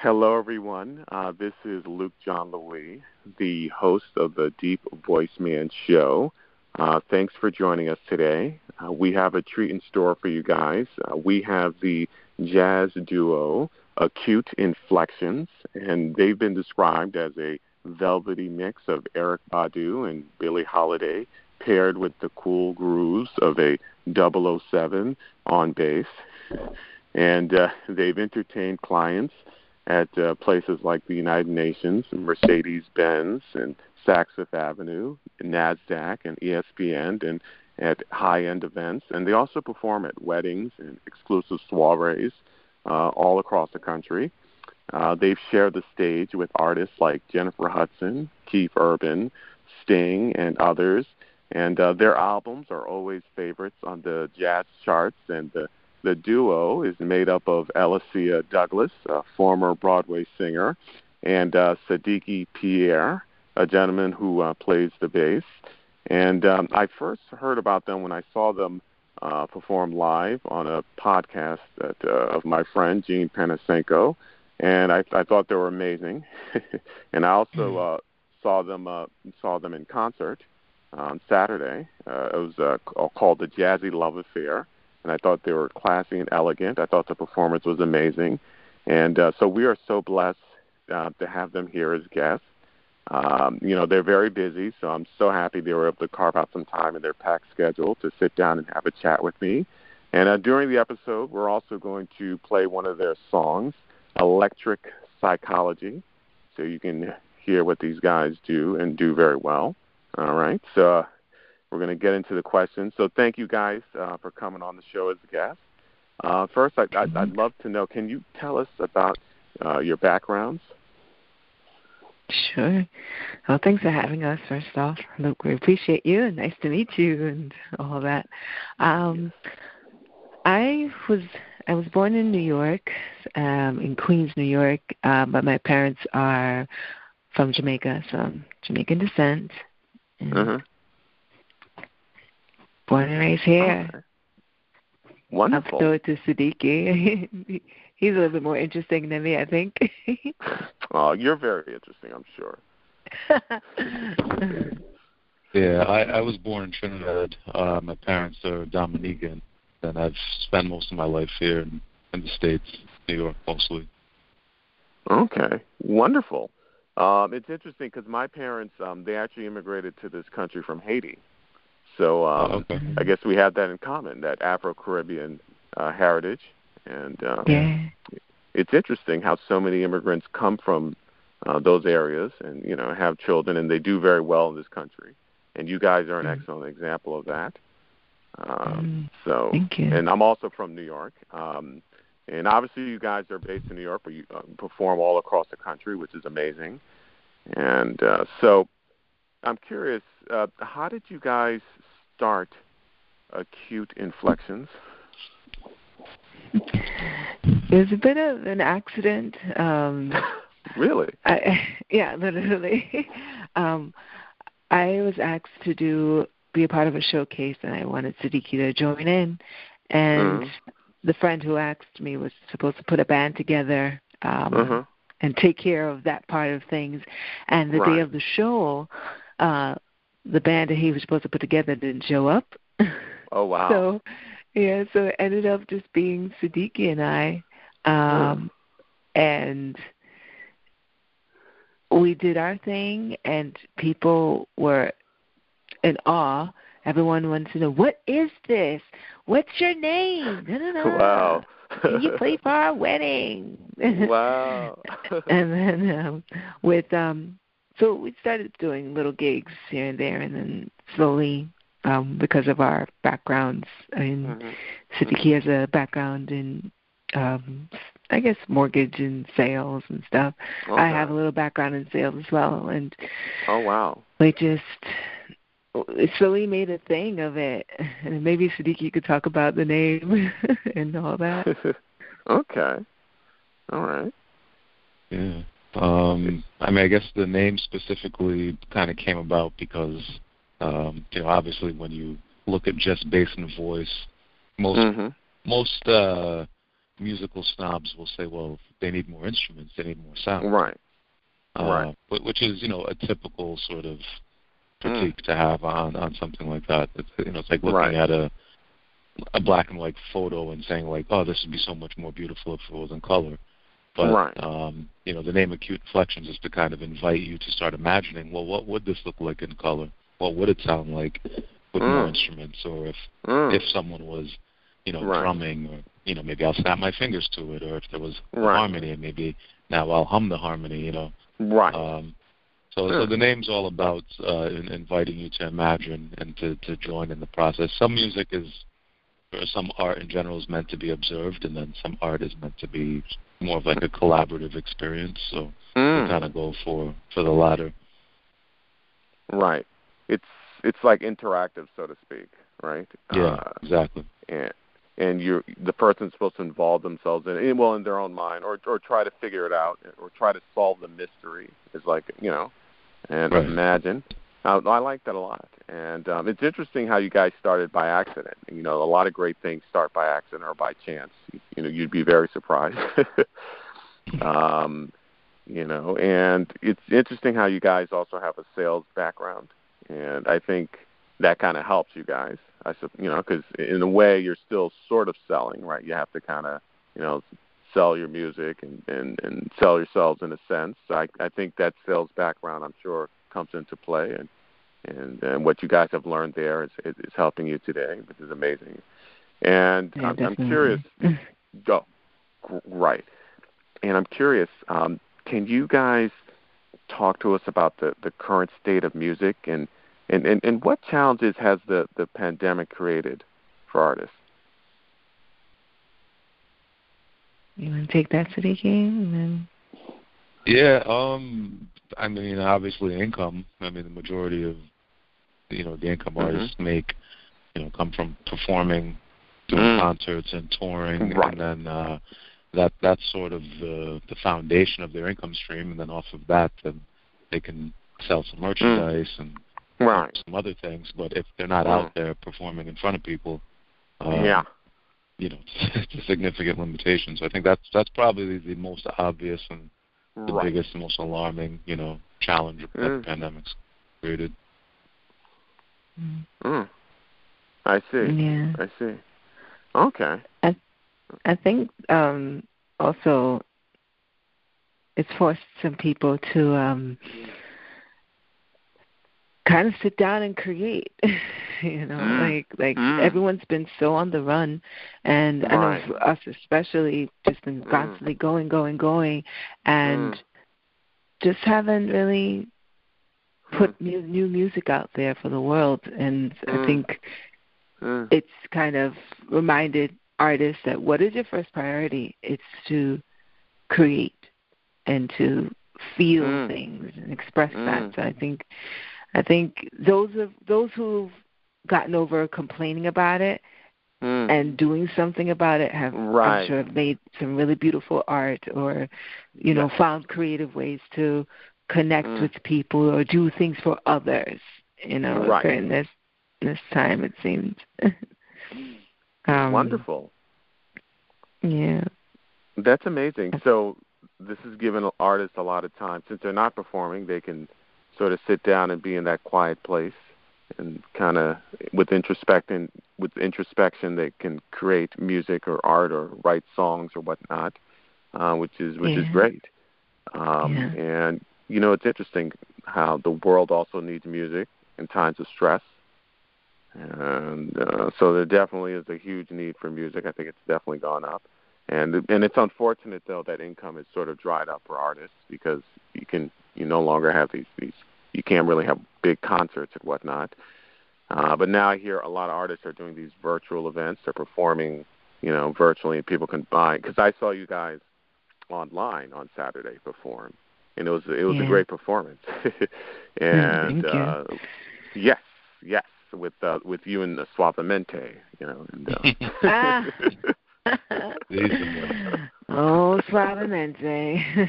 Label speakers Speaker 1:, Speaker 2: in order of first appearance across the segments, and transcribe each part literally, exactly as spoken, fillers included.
Speaker 1: Hello, everyone. Uh, this is Luke John Louis, the host of the Deep Voice Man Show. Uh, thanks for joining us today. Uh, we have a treat in store for you guys. Uh, we have the jazz duo Acute Inflections, and they've been described as a velvety mix of Erykah Badu and Billie Holiday, paired with the cool grooves of a double oh seven on bass. And uh, they've entertained clients at uh, places like the United Nations, Mercedes-Benz, and Saks Fifth Avenue, NASDAQ, and E S P N, and at high-end events. And they also perform at weddings and exclusive soirees uh, all across the country. Uh, they've shared the stage with artists like Jennifer Hudson, Keith Urban, Sting, and others. And uh, their albums are always favorites on the jazz charts, and the The duo is made up of Alicia Douglas, a former Broadway singer, and uh, Siddiqui Pierre, a gentleman who uh, plays the bass. And um, I first heard about them when I saw them uh, perform live on a podcast that, uh, of my friend Gene Panasenko, and I, I thought they were amazing. And I also uh, saw them uh, saw them in concert on Saturday. Uh, it was uh, called the Jazzy Love Affair. And I thought they were classy and elegant. I thought the performance was amazing. And uh, so we are so blessed uh, to have them here as guests. Um, you know, they're very busy, so I'm so happy they were able to carve out some time in their packed schedule to sit down and have a chat with me. And uh, during the episode, we're also going to play one of their songs, Electric Psychology, so you can hear what these guys do and do very well. All right, so... Uh, We're going to get into the questions. So thank you guys uh, for coming on the show as a guest. Uh, first, I'd, I'd, I'd love to know, can you tell us about uh, your backgrounds?
Speaker 2: Sure. Well, thanks for having us, first off. Luke, we appreciate you, and nice to meet you and all that. Um, I was I was born in New York, um, in Queens, New York, uh, but my parents are from Jamaica, so I'm Jamaican descent. And
Speaker 1: uh-huh.
Speaker 2: Born and raised here.
Speaker 1: Okay. Wonderful.
Speaker 2: I'll throw it to Siddiqui. He's a little bit more interesting than me, I think.
Speaker 1: Oh, you're very interesting, I'm sure.
Speaker 3: Yeah, I, I was born in Trinidad. Uh, my parents are Dominican, and I've spent most of my life here in, in the States, New York mostly.
Speaker 1: Okay, wonderful. Um, it's interesting because my parents, um, they actually immigrated to this country from Haiti. So um,
Speaker 3: oh, okay.
Speaker 1: I guess we have that in common, that Afro-Caribbean uh, heritage. And um,
Speaker 2: yeah.
Speaker 1: It's interesting how so many immigrants come from uh, those areas and, you know, have children, and they do very well in this country. And you guys are an mm. excellent example of that. Um,
Speaker 2: mm.
Speaker 1: So,
Speaker 2: Thank you.
Speaker 1: And I'm also from New York. Um, and obviously you guys are based in New York, but you uh, perform all across the country, which is amazing. And uh, so I'm curious, uh, how did you guys start Acute Inflections?
Speaker 2: It was a bit of an accident. Um,
Speaker 1: really?
Speaker 2: I, yeah, literally. um, I was asked to do be a part of a showcase, and I wanted Siddiqui to join in. And mm-hmm. the friend who asked me was supposed to put a band together um, uh-huh. and take care of that part of things. And the
Speaker 1: right.
Speaker 2: day of the show, uh, the band that he was supposed to put together didn't show up.
Speaker 1: Oh, wow.
Speaker 2: So, yeah, so it ended up just being Siddiqui and I. Um, mm. And we did our thing, and people were in awe. Everyone wanted to know, what is this? What's your name? No, no, no.
Speaker 1: Wow.
Speaker 2: Can you play for our wedding?
Speaker 1: Wow.
Speaker 2: And then um, with... um. So we started doing little gigs here and there, and then slowly, um, because of our backgrounds, I mean, mm-hmm. Siddiqui has a background in, um, I guess, mortgage and sales and stuff. Okay. I have a little background in sales as well, and
Speaker 1: oh wow,
Speaker 2: we just it slowly made a thing of it. And maybe Siddiqui could talk about the name and all that.
Speaker 1: Okay, all right,
Speaker 3: yeah. Um, I mean, I guess the name specifically kind of came about because, um, you know, obviously when you look at just bass and voice, most mm-hmm. most uh, musical snobs will say, well, they need more instruments, they need more sound.
Speaker 1: Right.
Speaker 3: Uh,
Speaker 1: right.
Speaker 3: Which is, you know, a typical sort of critique mm. to have on, on something like that. It's, you know, it's like looking
Speaker 1: right.
Speaker 3: at a a black and white photo and saying like, oh, this would be so much more beautiful if it was in color. But,
Speaker 1: right.
Speaker 3: um, you know, the name Acute Inflections is to kind of invite you to start imagining, well, what would this look like in color? What would it sound like with
Speaker 1: mm.
Speaker 3: more instruments? Or if
Speaker 1: mm.
Speaker 3: if someone was, you know,
Speaker 1: right.
Speaker 3: drumming, or, you know, maybe I'll snap my fingers to it, or if there was
Speaker 1: right.
Speaker 3: harmony, and maybe now I'll hum the harmony, you know.
Speaker 1: Right.
Speaker 3: Um, so,
Speaker 1: sure.
Speaker 3: so the name's all about uh, in, inviting you to imagine and to, to join in the process. Some music is, or some art in general is meant to be observed, and then some art is meant to be more of like a collaborative experience. So
Speaker 1: mm.
Speaker 3: we kind of go for, for the latter.
Speaker 1: Right. It's it's like interactive, so to speak, right?
Speaker 3: Yeah,
Speaker 1: uh,
Speaker 3: exactly.
Speaker 1: And and you the person's supposed to involve themselves in it, well, in their own mind, or or try to figure it out, or try to solve the mystery. Is like, you know, and
Speaker 3: right.
Speaker 1: imagine. I, I like that a lot, and um, it's interesting how you guys started by accident. You know, a lot of great things start by accident or by chance. You, you know, you'd be very surprised. um, you know, and it's interesting how you guys also have a sales background, and I think that kind of helps you guys. I, you know, because in a way you're still sort of selling, right? You have to kind of, you know, sell your music and, and, and sell yourselves in a sense. So I, I think that sales background, I'm sure, comes into play, and, and and what you guys have learned there is is, is helping you today, which is amazing. And
Speaker 2: yeah,
Speaker 1: I'm, I'm curious. Go oh, right. And I'm curious. Um, can you guys talk to us about the, the current state of music, and, and, and, and what challenges has the, the pandemic created for artists?
Speaker 2: You want to take that, Siddiqui? And then...
Speaker 3: Yeah, um, I mean, obviously income. I mean, the majority of, you know, the income mm-hmm. artists make, you know, come from performing, doing mm. concerts and touring,
Speaker 1: right.
Speaker 3: and then uh, that that's sort of the the foundation of their income stream, and then off of that, then they can sell some merchandise mm. and
Speaker 1: right.
Speaker 3: some other things. But if they're not mm. out there performing in front of people, um,
Speaker 1: yeah,
Speaker 3: you know, it's a significant limitation. So I think that's that's probably the most obvious and the
Speaker 1: right.
Speaker 3: biggest and most alarming, you know, challenge that mm. the pandemic's created.
Speaker 1: Mm. I see.
Speaker 2: Yeah.
Speaker 1: I see. Okay.
Speaker 2: I, I think um, also it's forced some people to um, kind of sit down and create. you know, mm. like like mm. everyone's been so on the run, and
Speaker 1: right.
Speaker 2: I know for us especially, just been mm. constantly going, going, going, and mm. just haven't really put new, new music out there for the world. And mm. I think mm. it's kind of reminded artists that what is your first priority? It's to create and to feel mm. things and express mm. that. So I think I think those of those who've gotten over complaining about it mm. and doing something about it have,
Speaker 1: right.
Speaker 2: I'm sure, have made some really beautiful art, or, you know,
Speaker 1: yes.
Speaker 2: found creative ways to connect mm. with people or do things for others. You know,
Speaker 1: right.
Speaker 2: during this this time, it seems. um,
Speaker 1: Wonderful.
Speaker 2: Yeah.
Speaker 1: That's amazing. So this has given artists a lot of time. Since they're not performing, they can sort of sit down and be in that quiet place, and kind of with introspection, with introspection, they can create music or art or write songs or whatnot, uh, which is which
Speaker 2: yeah.
Speaker 1: is great. Um,
Speaker 2: yeah.
Speaker 1: And you know, it's interesting how the world also needs music in times of stress, and uh, so there definitely is a huge need for music. I think it's definitely gone up, and and it's unfortunate though that income is sort of dried up for artists, because you can you no longer have these these you can't really have big concerts and whatnot. Uh, but now I hear a lot of artists are doing these virtual events. They're performing, you know, virtually, and people can buy. Because I saw you guys online on Saturday perform, and it was it was
Speaker 2: yeah.
Speaker 1: a great performance. and
Speaker 2: Thank
Speaker 1: uh, you. yes, yes, with uh, with you and the Suavemente, you know. And, uh,
Speaker 2: ah. oh, Suavemente.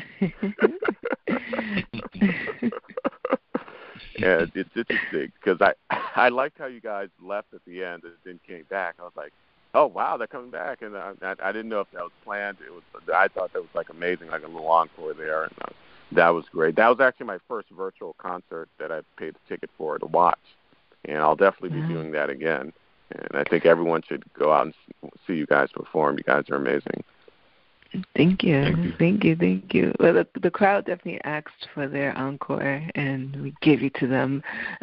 Speaker 1: Yeah, it's interesting because I I liked how you guys left at the end and then came back. I was like, oh wow, they're coming back, and I, I, I didn't know if that was planned. It was. I thought that was like amazing, like a little encore there, and uh, that was great. That was actually my first virtual concert that I paid a ticket for to watch, and I'll definitely be doing that again. And I think everyone should go out and see you guys perform. You guys are amazing.
Speaker 2: Thank you,
Speaker 3: thank you,
Speaker 2: thank you, thank you. Well, the, the crowd definitely asked for their encore, and we gave it to them.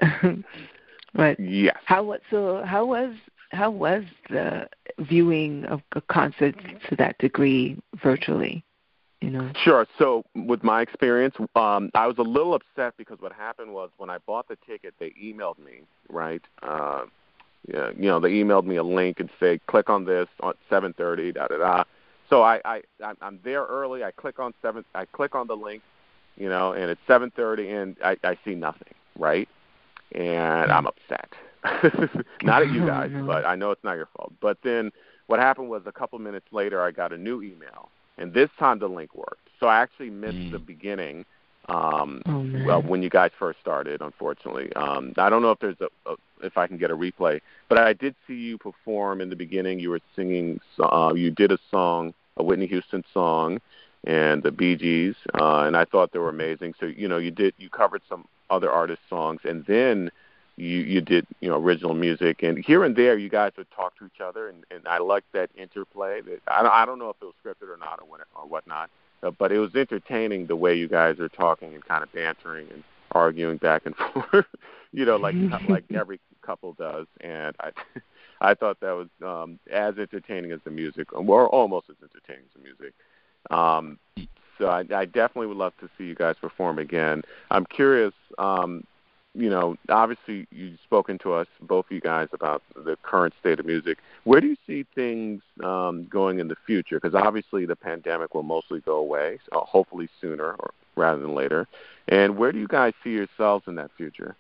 Speaker 2: But
Speaker 1: yes,
Speaker 2: how was so? How was how was the viewing of a concert to that degree virtually? You know.
Speaker 1: Sure. So with my experience, um, I was a little upset because what happened was when I bought the ticket, they emailed me, right? Uh, yeah, you know, they emailed me a link and say, click on this at seven thirty, da da da. So I, I, I'm there early. I click on seven. I click on the link, you know, and it's seven thirty, and I, I see nothing, right? And I'm upset. Not at you guys, but I know it's not your fault. But then what happened was a couple minutes later, I got a new email, and this time the link worked. So I actually missed mm. the beginning. Um, oh, well, when you guys first started, unfortunately, um, I don't know if there's a, a if I can get a replay, but I did see you perform in the beginning. You were singing, uh, you did a song, a Whitney Houston song, and the Bee Gees, uh, and I thought they were amazing. So you know, you did you covered some other artists' songs, and then you you did you know original music, and here and there you guys would talk to each other, and, and I liked that interplay. That I don't I don't know if it was scripted or not or what or whatnot. Uh, but it was entertaining the way you guys are talking and kind of bantering and arguing back and forth, you know, like like every couple does. And I I thought that was um, as entertaining as the music, or almost as entertaining as the music. Um, so I, I definitely would love to see you guys perform again. I'm curious, um, you know, obviously you've spoken to us, both of you guys, about the current state of music. Where do you see things um, going in the future? Because obviously the pandemic will mostly go away, so hopefully sooner or rather than later. And where do you guys see yourselves in that future?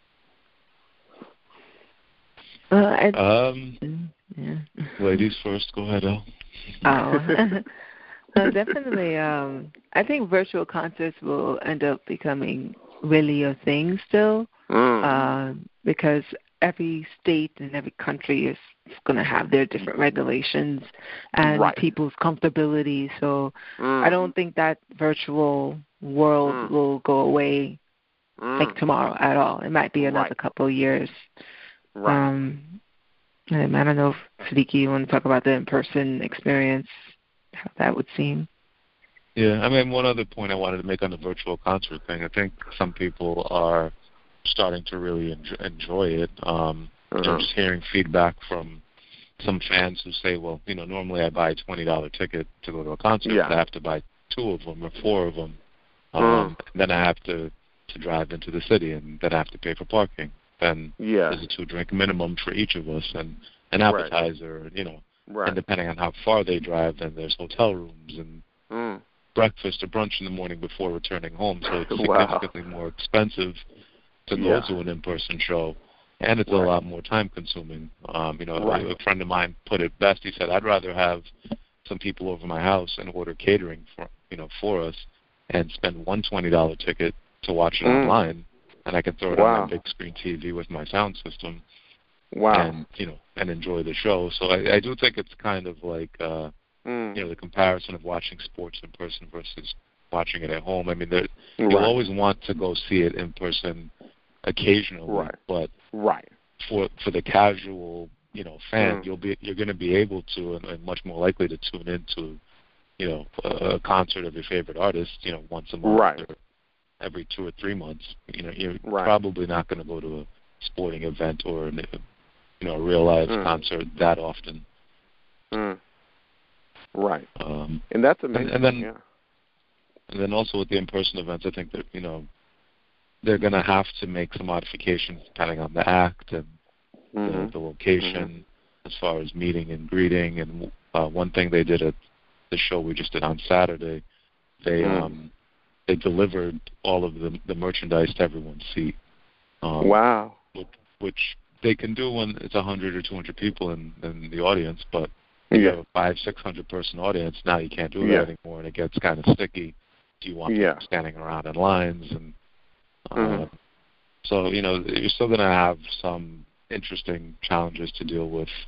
Speaker 2: Uh, I,
Speaker 3: um,
Speaker 2: yeah.
Speaker 3: Ladies first, go ahead, Elle.
Speaker 2: Oh, uh, definitely. Um, I think virtual concerts will end up becoming really a thing still, mm. uh, because every state and every country is going to have their different regulations and
Speaker 1: right.
Speaker 2: people's comfortability. So
Speaker 1: mm.
Speaker 2: I don't think that virtual world mm. will go away mm. like tomorrow at all. It might be another right. couple of years.
Speaker 1: Right.
Speaker 2: Um, and I don't know if Siddiqui, you want to talk about the in-person experience, how that would seem.
Speaker 3: Yeah, I mean, one other point I wanted to make on the virtual concert thing, I think some people are starting to really enjoy, enjoy it. Um, uh-huh. You know, just hearing feedback from some fans who say, well, you know, normally I buy a twenty dollars ticket to go to a concert,
Speaker 1: yeah.
Speaker 3: but I have to buy two of them or four of them. Um,
Speaker 1: mm.
Speaker 3: Then I have to, to drive into the city, and then I have to pay for parking. Then
Speaker 1: yeah.
Speaker 3: there's a two-drink minimum for each of us, and an appetizer,
Speaker 1: right.
Speaker 3: you know.
Speaker 1: Right.
Speaker 3: And depending on how far they drive, then there's hotel rooms and
Speaker 1: mm.
Speaker 3: breakfast or brunch in the morning before returning home. So it's
Speaker 1: wow.
Speaker 3: significantly more expensive to go
Speaker 1: yeah.
Speaker 3: to an in-person show, and it's
Speaker 1: right.
Speaker 3: a lot more time-consuming. Um, you know,
Speaker 1: right.
Speaker 3: a, a friend of mine put it best. He said, "I'd rather have some people over my house and order catering for you know for us, and spend one twenty dollar ticket to watch it mm. online, and I can throw it
Speaker 1: wow.
Speaker 3: on my big screen T V with my sound system,
Speaker 1: wow.
Speaker 3: and you know, and enjoy the show." So I, I do think it's kind of like uh,
Speaker 1: mm.
Speaker 3: you know the comparison of watching sports in person versus watching it at home. I mean, there,
Speaker 1: right.
Speaker 3: you'll always want to go see it in person occasionally,
Speaker 1: right.
Speaker 3: but
Speaker 1: right.
Speaker 3: for for the casual you know fan,
Speaker 1: mm.
Speaker 3: you'll be you're going to be able to and, and much more likely to tune into you know a, a concert of your favorite artist you know once a month
Speaker 1: right.
Speaker 3: or every two or three months. You know, you're
Speaker 1: right.
Speaker 3: probably not going to go to a sporting event or an, you know a real live
Speaker 1: mm.
Speaker 3: concert that often.
Speaker 1: Mm. Right.
Speaker 3: Um,
Speaker 1: and that's amazing.
Speaker 3: And, and then,
Speaker 1: yeah.
Speaker 3: and then also with the in-person events, I think that you know they're going to have to make some modifications depending on the act and
Speaker 1: mm-hmm.
Speaker 3: the, the location, mm-hmm. as far as meeting and greeting. And uh, one thing they did at the show we just did on Saturday, they mm. um, they delivered all of the, the merchandise to everyone's seat. Um,
Speaker 1: wow.
Speaker 3: Which, which they can do when it's a hundred or two hundred people in, in the audience, but
Speaker 1: yeah.
Speaker 3: you have a five, six hundred person audience. Now you can't do that
Speaker 1: yeah.
Speaker 3: anymore, and it gets kind of sticky. Do you want
Speaker 1: yeah.
Speaker 3: people standing around in lines? And uh,
Speaker 1: mm-hmm.
Speaker 3: so you know you're still going to have some interesting challenges to deal with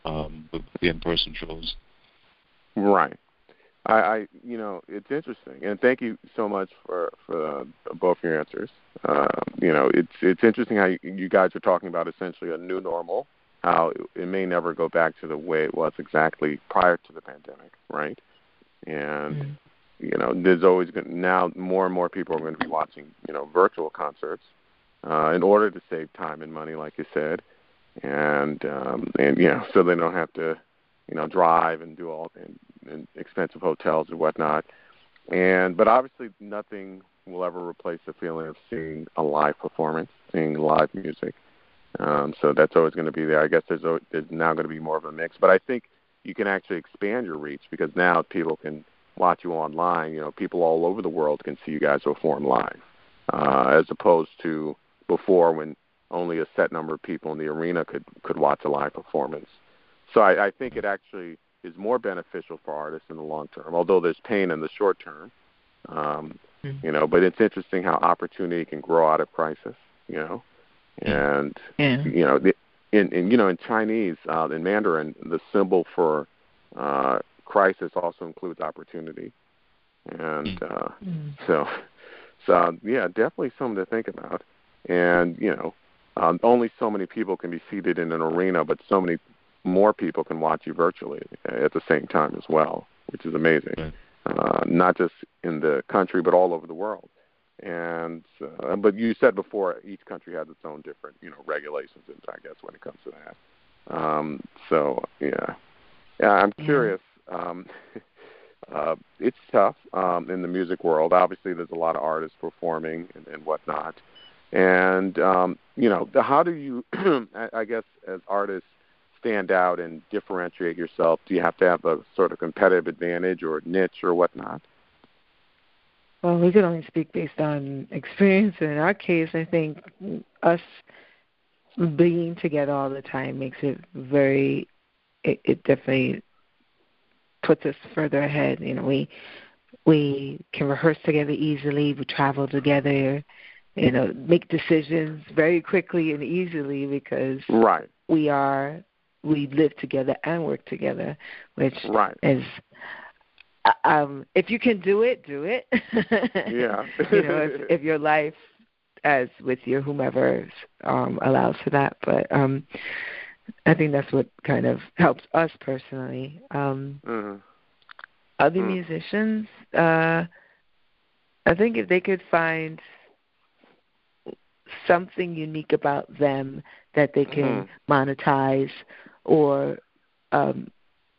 Speaker 3: um, with the in-person shows.
Speaker 1: Right. I, I, you know, it's interesting, and thank you so much for for uh, both your answers. Uh, you know, it's it's interesting how you, you guys are talking about essentially a new normal, how it, it may never go back to the way it was exactly prior to the pandemic, right? And mm-hmm. you know, there's always been now more and more people are going to be watching, you know, virtual concerts uh, in order to save time and money, like you said, and um, and you know, so they don't have to, you know, drive and do all and, and expensive hotels and whatnot. And but obviously, nothing will ever replace the feeling of seeing a live performance, seeing live music. Um, so that's always going to be there. I guess there's always, there's now going to be more of a mix, but I think you can actually expand your reach because now people can watch you online. You know, people all over the world can see you guys perform live, uh, as opposed to before when only a set number of people in the arena could could watch a live performance. So I, I think it actually is more beneficial for artists in the long term, although there's pain in the short term. Um, mm-hmm. You know, but it's interesting how opportunity can grow out of crisis. You know, and
Speaker 2: yeah.
Speaker 1: you know, the, in, in you know in Chinese, uh, in Mandarin, the symbol for uh, crisis also includes opportunity, and uh, mm-hmm. so so yeah, definitely something to think about. And you know, um, only so many people can be seated in an arena, but so many more people can watch you virtually at the same time as well, which is amazing. Right. Uh, not just in the country, but all over the world. And uh, but you said before, each country has its own different, you know, regulations, I guess, when it comes to that. Um, so yeah, yeah, I'm curious. Um, uh, it's tough um, in the music world. Obviously, there's a lot of artists performing and, and whatnot. And um, you know, how do you, I guess, as artists, stand out and differentiate yourself? Do you have to have a sort of competitive advantage or niche or whatnot?
Speaker 2: Well, we can only speak based on experience. In our case, I think us being together all the time makes it very, it, it definitely puts us further ahead. You know, we we can rehearse together easily, we travel together, you know, make decisions very quickly and easily because
Speaker 1: right.
Speaker 2: we are, we live together and work together, which
Speaker 1: right.
Speaker 2: is, um, if you can do it, do it.
Speaker 1: Yeah.
Speaker 2: You know, if, if your life, as with your whomever, um, allows for that. But um, I think that's what kind of helps us personally. Um,
Speaker 1: mm-hmm.
Speaker 2: Other
Speaker 1: mm-hmm.
Speaker 2: musicians, uh, I think if they could find something unique about them that they can mm-hmm. monetize, or um,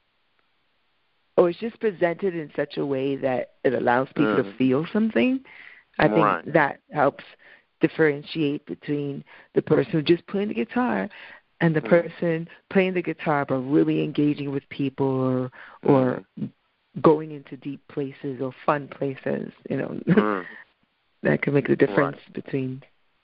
Speaker 2: or it's just presented in such a way that it allows people mm. to feel something, I think
Speaker 1: right.
Speaker 2: that helps differentiate between the person who's just playing the guitar and the mm. person playing the guitar but really engaging with people or or mm. going into deep places or fun places, you know. Mm. That can make the difference right. between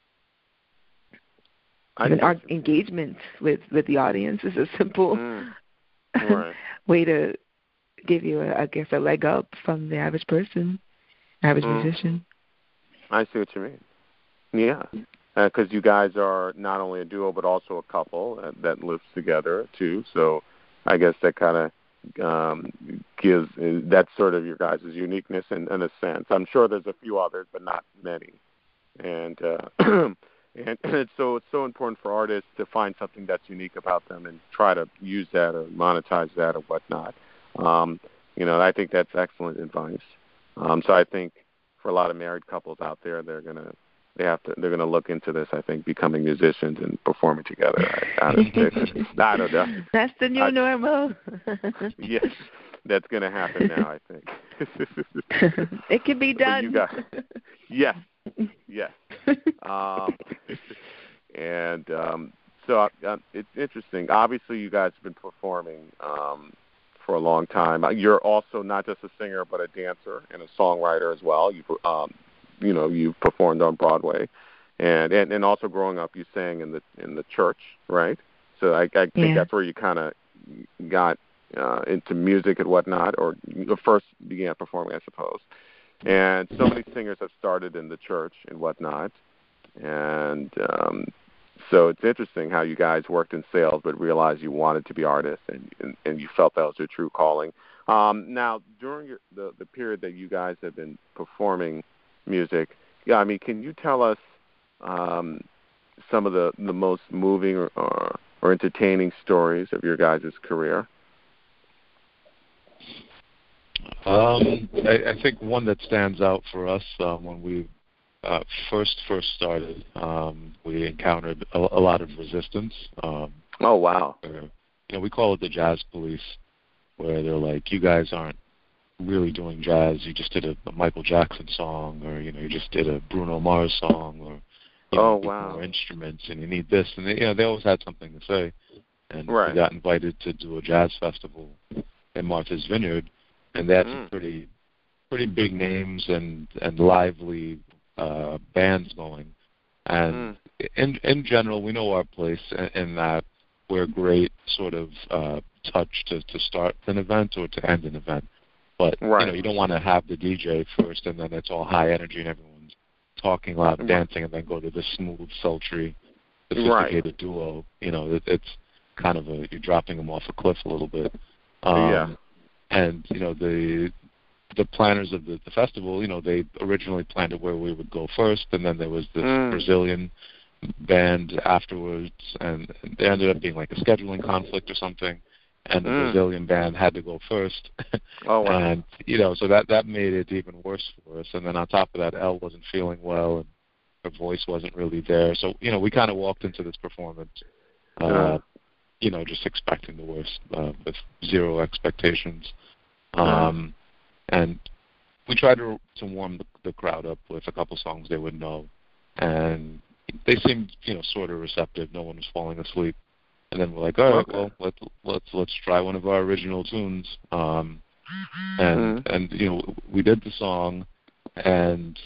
Speaker 2: I mean, our engagement with, with the audience is a simple
Speaker 1: mm. right.
Speaker 2: way to give you, a, I guess, a leg up from the average person, average mm. musician.
Speaker 1: I see what you mean. Yeah, because uh, you guys are not only a duo but also a couple uh, that lives together too. So I guess that kind of um, gives uh, that's sort of your guys' uniqueness in, in a sense. I'm sure there's a few others, but not many. And uh, and it's so it's so important for artists to find something that's unique about them and try to use that or monetize that or whatnot. Um, you know, I think that's excellent advice. Um, so I think for a lot of married couples out there, they're gonna they have to they're gonna look into this. I think becoming musicians and performing together. I, I, don't, I don't know.
Speaker 2: That's the new I, normal.
Speaker 1: Yes, that's gonna happen now. I think
Speaker 2: it can be done.
Speaker 1: You got, yes, yes. Um, and um, so uh, it's interesting. Obviously, you guys have been performing um, for a long time. You're also not just a singer, but a dancer and a songwriter as well. You, um, you know, you've performed on Broadway, and, and and also growing up, you sang in the in the church, right? So I, I think
Speaker 2: yeah.
Speaker 1: that's where you kind of got uh, into music and whatnot, or you first began performing, I suppose. And so many singers have started in the church and whatnot. And um, so it's interesting how you guys worked in sales but realized you wanted to be artists and and, and you felt that was your true calling. Um, now, during your, the the period that you guys have been performing music, yeah, I mean, can you tell us um, some of the, the most moving or, or, or entertaining stories of your guys' career?
Speaker 3: Um, I, I think one that stands out for us um, when we uh, first first started, um, we encountered a, a lot of resistance. Um,
Speaker 1: oh wow!
Speaker 3: Where, you know, we call it the jazz police, where they're like, "You guys aren't really doing jazz. You just did a, a Michael Jackson song, or you know, you just did a Bruno Mars song, or you know,
Speaker 1: oh wow,
Speaker 3: more instruments, and you need this." And they, you know, they always had something to say. And
Speaker 1: right.
Speaker 3: we got invited to do a jazz festival in Martha's Vineyard. And they had some
Speaker 1: mm.
Speaker 3: pretty, pretty big names and and lively uh, bands going. And mm. in in general, we know our place in, in that we're a great sort of uh, touch to, to start an event or to end an event. But
Speaker 1: right.
Speaker 3: you know, you don't want to have the D J first, and then it's all high energy and everyone's talking loud,
Speaker 1: right.
Speaker 3: dancing, and then go to the smooth, sultry, sophisticated
Speaker 1: right.
Speaker 3: duo. You know, it, it's kind of a you're dropping them off a cliff a little bit. Um,
Speaker 1: yeah.
Speaker 3: And, you know, the the planners of the, the festival, you know, they originally planned it where we would go first, and then there was this
Speaker 1: mm.
Speaker 3: Brazilian band afterwards, and there ended up being like a scheduling conflict or something, and the
Speaker 1: mm.
Speaker 3: Brazilian band had to go first.
Speaker 1: Oh, wow.
Speaker 3: And, you know, so that, that made it even worse for us. And then on top of that, Elle wasn't feeling well, and her voice wasn't really there. So, you know, we kind of walked into this performance uh, uh. you know, just expecting the worst uh, with zero expectations. Um, and we tried to to warm the, the crowd up with a couple songs they would know. And they seemed, you know, sort of receptive. No one was falling asleep. And then we're like, all right,
Speaker 1: okay.
Speaker 3: well, let's let's let's try one of our original tunes. Um, and mm-hmm. and you know, we did the song, and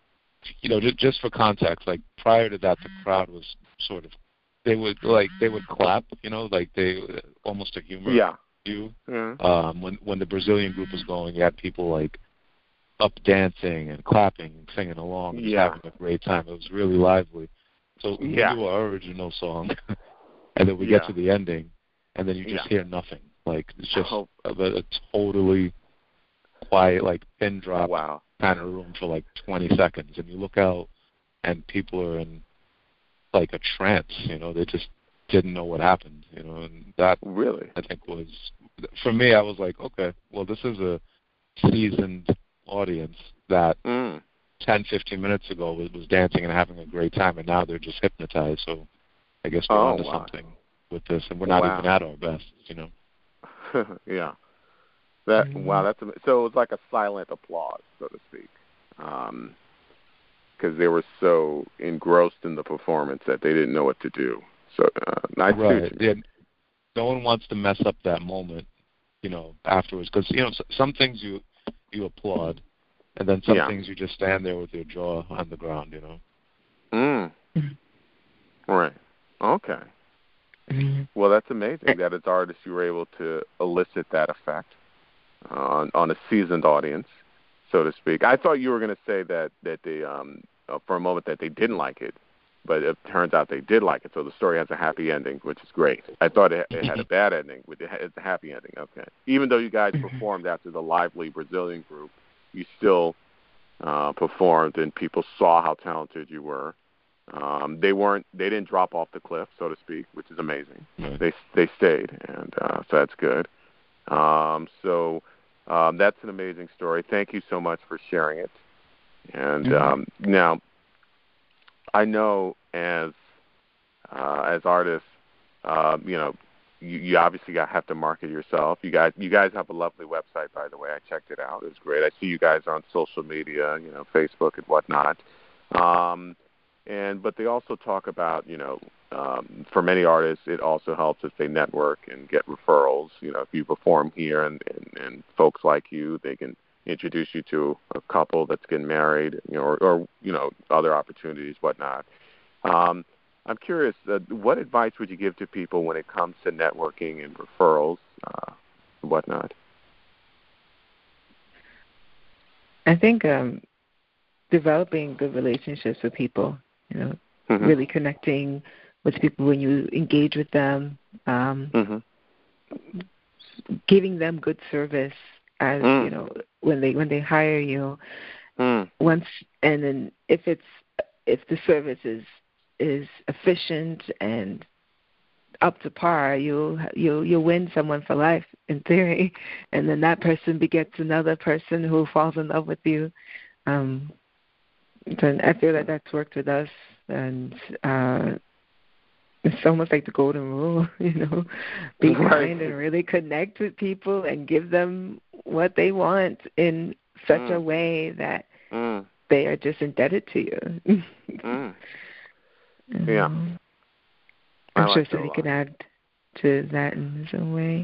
Speaker 3: you know, just just for context, like prior to that, the crowd was sort of they would like they would clap, you know, like they almost a humor
Speaker 1: yeah.
Speaker 3: view.
Speaker 1: Yeah.
Speaker 3: Um, when when the Brazilian group was going, you had people like up dancing and clapping and singing along and
Speaker 1: yeah.
Speaker 3: having a great time. It was really lively. So we
Speaker 1: yeah.
Speaker 3: do our original song, and then we
Speaker 1: yeah.
Speaker 3: get to the ending, and then you just
Speaker 1: yeah.
Speaker 3: hear nothing. Like it's just
Speaker 1: oh.
Speaker 3: a, a totally quiet, like pin drop
Speaker 1: wow.
Speaker 3: kind of room for like twenty seconds, and you look out, and people are in like a trance, you know, they just didn't know what happened, you know, and that
Speaker 1: really,
Speaker 3: I think was, for me, I was like, okay, well, this is a seasoned audience that
Speaker 1: mm.
Speaker 3: ten, fifteen minutes ago was, was dancing and having a great time, and now they're just hypnotized, so I guess we're
Speaker 1: oh,
Speaker 3: onto
Speaker 1: wow.
Speaker 3: something with this, and we're not
Speaker 1: wow.
Speaker 3: even at our best, you know.
Speaker 1: yeah. That
Speaker 3: mm-hmm.
Speaker 1: Wow, that's, so it was like a silent applause, so to speak. Um because they were so engrossed in the performance that they didn't know what to do. So, uh, nice
Speaker 3: right. Yeah. No one wants to mess up that moment, you know, afterwards. Because, you know, some things you you applaud, and then some
Speaker 1: yeah.
Speaker 3: things you just stand there with your jaw on the ground, you know.
Speaker 1: Mm.
Speaker 2: Mm-hmm.
Speaker 1: Right. Okay.
Speaker 2: Mm-hmm.
Speaker 1: Well, that's amazing that as artists you were able to elicit that effect uh, on, on a seasoned audience, so to speak. I thought you were going to say that that they, um, uh, for a moment, that they didn't like it, but it turns out they did like it. So the story has a happy ending, which is great. I thought it, it had a bad ending, but it it's a happy ending. Okay. Even though you guys performed after the lively Brazilian group, you still uh, performed, and people saw how talented you were. Um, they weren't, they didn't drop off the cliff, so to speak, which is amazing.
Speaker 3: Right.
Speaker 1: They they stayed, and uh, so that's good. Um, so. Um, that's an amazing story. Thank you so much for sharing it. And
Speaker 2: mm-hmm.
Speaker 1: um, now, I know as uh, as artists, uh, you know, you, you obviously got, have to market yourself. You guys, you guys have a lovely website, by the way. I checked it out. It was great. I see you guys on social media, you know, Facebook and whatnot. Um, and but they also talk about, you know, um, for many artists, it also helps if they network and get referrals. You know, if you perform here and, and, and folks like you, they can introduce you to a couple that's getting married, you know, or, or you know, other opportunities, whatnot. Um, I'm curious, uh, what advice would you give to people when it comes to networking and referrals uh, and whatnot?
Speaker 2: I think um, developing good relationships with people, you know,
Speaker 1: mm-hmm.
Speaker 2: really connecting with people when you engage with them, um,
Speaker 1: mm-hmm.
Speaker 2: giving them good service as
Speaker 1: mm.
Speaker 2: you know when they when they hire you.
Speaker 1: Mm.
Speaker 2: Once and then if it's if the service is is efficient and up to par, you'll you'll you'll win someone for life in theory, and then that person begets another person who falls in love with you. Um, and I feel that that's worked with us, and uh, it's almost like the golden rule, you know, be
Speaker 1: right.
Speaker 2: kind and really connect with people and give them what they want in such
Speaker 1: mm.
Speaker 2: a way that
Speaker 1: mm.
Speaker 2: they are just indebted to you.
Speaker 1: mm.
Speaker 2: Yeah.
Speaker 1: Um,
Speaker 2: I'm
Speaker 1: I
Speaker 2: sure
Speaker 1: like
Speaker 2: Cindy can add to that in some way.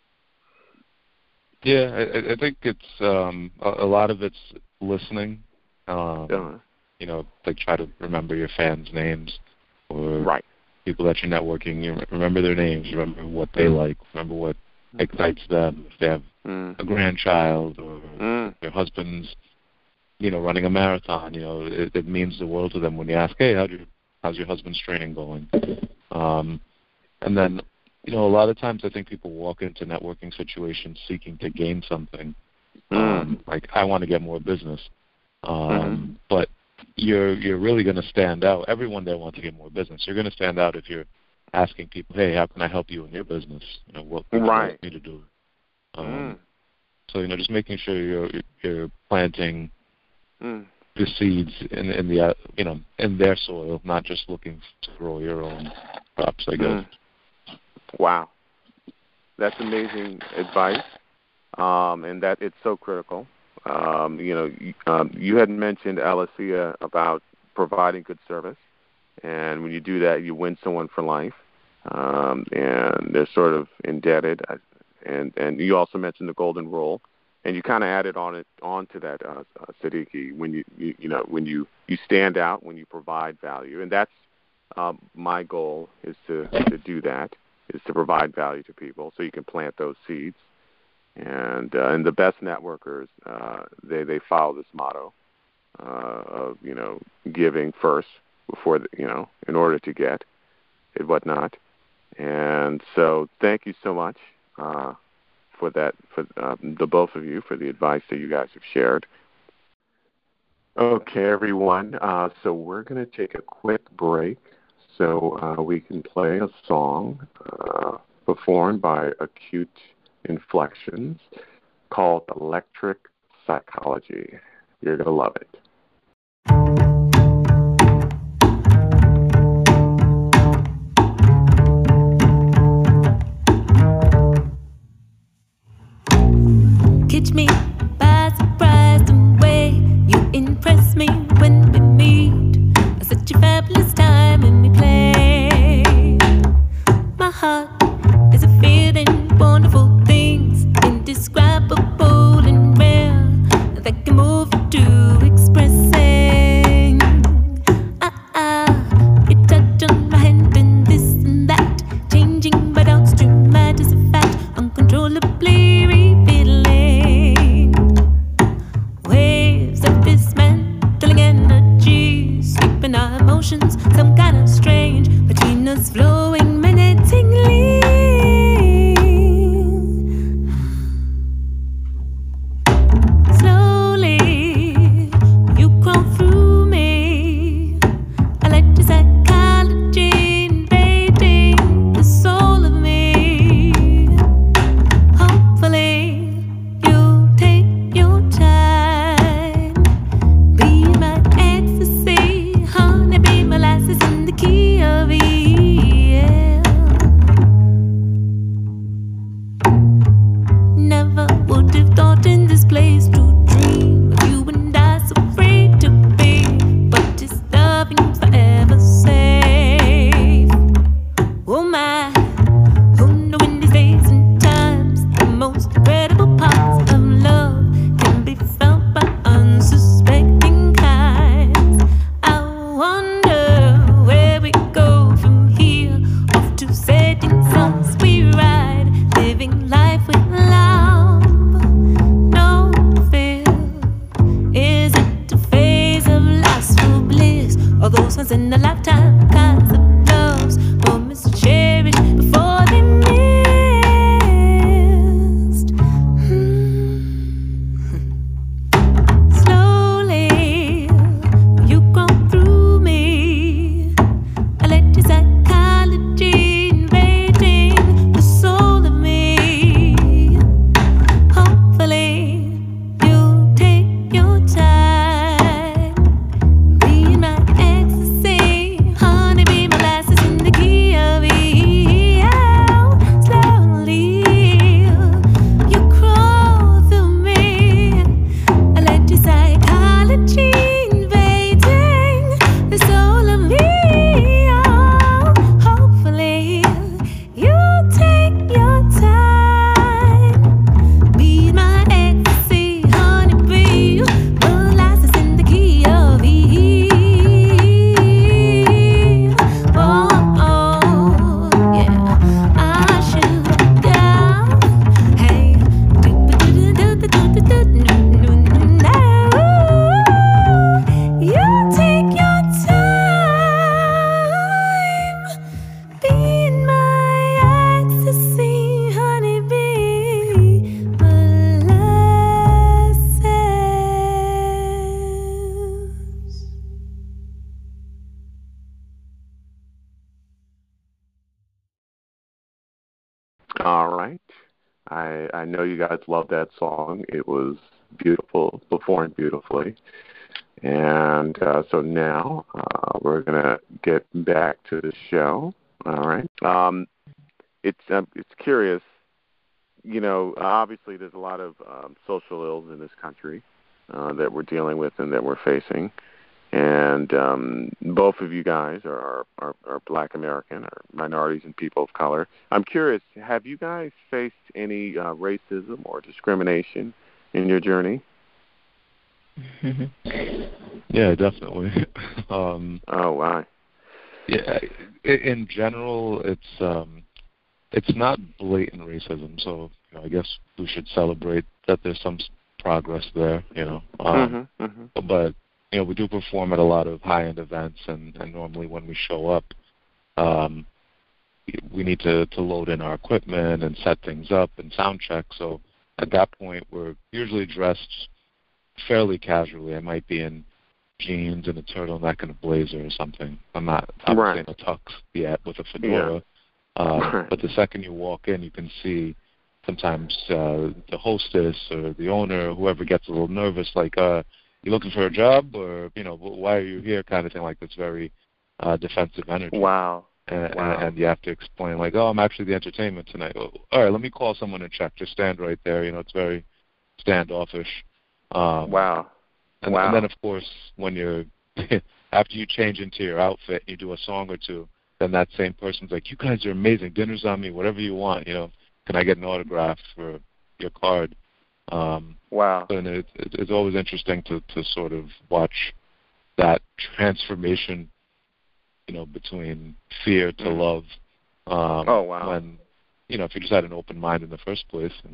Speaker 3: Yeah, I, I think it's um, a, a lot of it's listening. Um,
Speaker 1: yeah.
Speaker 3: You know, like try to remember your fans' names or
Speaker 1: right.
Speaker 3: people that you're networking. You remember their names. Remember what they
Speaker 1: mm.
Speaker 3: like. Remember what excites them. If they have
Speaker 1: mm.
Speaker 3: a grandchild or
Speaker 1: mm.
Speaker 3: their husband's, you know, running a marathon. You know, it, it means the world to them when you ask, "Hey, how do you, how's your husband's training going?" Um, and then, you know, a lot of times I think people walk into networking situations seeking to gain something.
Speaker 1: Mm.
Speaker 3: Um, like, I want to get more business. Um,
Speaker 1: mm-hmm.
Speaker 3: But you're you're really going to stand out. Everyone there wants to get more business. You're going to stand out if you're asking people, "Hey, how can I help you in your business? You know, what would you
Speaker 1: right.
Speaker 3: like me to do?" Um,
Speaker 1: mm.
Speaker 3: So, you know, just making sure you're you're planting
Speaker 1: mm.
Speaker 3: the seeds in in the uh, you know in their soil, not just looking to grow your own crops, I guess.
Speaker 1: Mm. Wow, that's amazing advice, um, and that it's so critical. Um, you know, you, um, you had mentioned, Alicia, about providing good service, and when you do that, you win someone for life, um, and they're sort of indebted. And and you also mentioned the golden rule, and you kind of added on it onto that, uh, uh, Siddiqui, when you, you you know when you, you stand out, when you provide value, and that's um, my goal is to to do that, is to provide value to people, so you can plant those seeds. And uh, and the best networkers, uh, they they follow this motto uh, of you know giving first before the, you know in order to get and whatnot. And so thank you so much uh, for that, for um, the both of you, for the advice that you guys have shared. Okay, everyone. Uh, so we're going to take a quick break so uh, we can play a song uh, performed by Acute Inflections called Electric Psychology. You're going to love it.
Speaker 4: Catch me by surprise the way you impress me when we meet. Such a fabulous time when we play. My heart is a feeling wonderful things, indescribable and rare, that can move to express
Speaker 1: All right. I I know you guys love that song. It was beautiful, performed beautifully. And uh, so now uh, we're going to get back to the show. All right. Um, it's um, it's curious. You know, obviously there's a lot of um, social ills in this country uh, that we're dealing with and that we're facing. And um, both of you guys are, are, are, are Black American or minorities and people of color. I'm curious, have you guys faced any uh, racism or discrimination in your journey?
Speaker 3: Yeah, definitely. um,
Speaker 1: oh, wow.
Speaker 3: Yeah, in general, it's um, it's not blatant racism. So you know, I guess we should celebrate that there's some progress there. You know, um,
Speaker 1: mm-hmm, mm-hmm.
Speaker 3: but you know, we do perform at a lot of high-end events, and, and normally when we show up, um, we need to, to load in our equipment and set things up and sound check. So at that point, we're usually dressed fairly casually. I might be in jeans and a turtleneck and a blazer or something. I'm not obviously
Speaker 1: right.
Speaker 3: in a tux yet with a fedora.
Speaker 1: Yeah.
Speaker 3: Uh,
Speaker 1: right.
Speaker 3: But the second you walk in, you can see sometimes uh, the hostess or the owner, whoever gets a little nervous, like, uh, you looking for a job, or you know, why are you here, kind of thing. Like this very uh, defensive energy.
Speaker 1: Wow.
Speaker 3: And,
Speaker 1: wow.
Speaker 3: and, and you have to explain, like, oh, I'm actually the entertainment tonight. Well, all right, let me call someone and check. Just stand right there. You know, it's very standoffish. Um,
Speaker 1: wow.
Speaker 3: And,
Speaker 1: wow.
Speaker 3: and then, of course, when you're after you change into your outfit, and you do a song or two, then that same person's like, you guys are amazing. Dinner's on me. Whatever you want. You know, can I get an autograph for your card? Um,
Speaker 1: wow.
Speaker 3: And it, it, it's always interesting to, to sort of watch that transformation, you know, between fear to
Speaker 1: mm.
Speaker 3: love. Um,
Speaker 1: oh, wow.
Speaker 3: When, you know, if you just had an open mind in the first place and,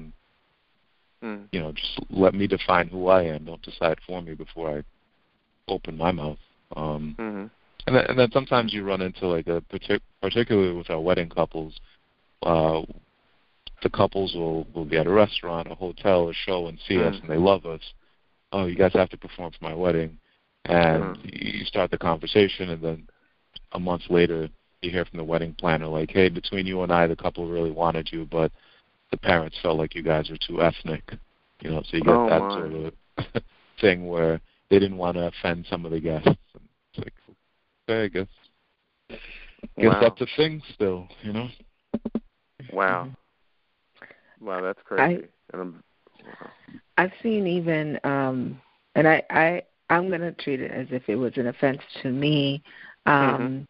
Speaker 1: mm.
Speaker 3: you know, just let me define who I am. Don't decide for me before I open my mouth. Um,
Speaker 1: mm-hmm.
Speaker 3: and, then, and then sometimes you run into, like, a partic- particularly with our wedding couples, uh, the couples will, will be at a restaurant, a hotel, a show, and see
Speaker 1: mm.
Speaker 3: us, and they love us. Oh, you guys have to perform for my wedding. And
Speaker 1: mm.
Speaker 3: you start the conversation, and then a month later you hear from the wedding planner, like, hey, between you and I, the couple really wanted you, but the parents felt like you guys are too ethnic. You know, so you get
Speaker 1: oh,
Speaker 3: that
Speaker 1: my.
Speaker 3: sort of thing where they didn't want to offend some of the guests. And it's like, okay, I guess. Guess
Speaker 1: wow.
Speaker 3: that's a thing still, you know?
Speaker 1: Wow.
Speaker 2: Mm-hmm.
Speaker 1: Wow, that's crazy. I, wow.
Speaker 2: I've seen even, um, and I, I, I'm going to treat it as if it was an offense to me. Um,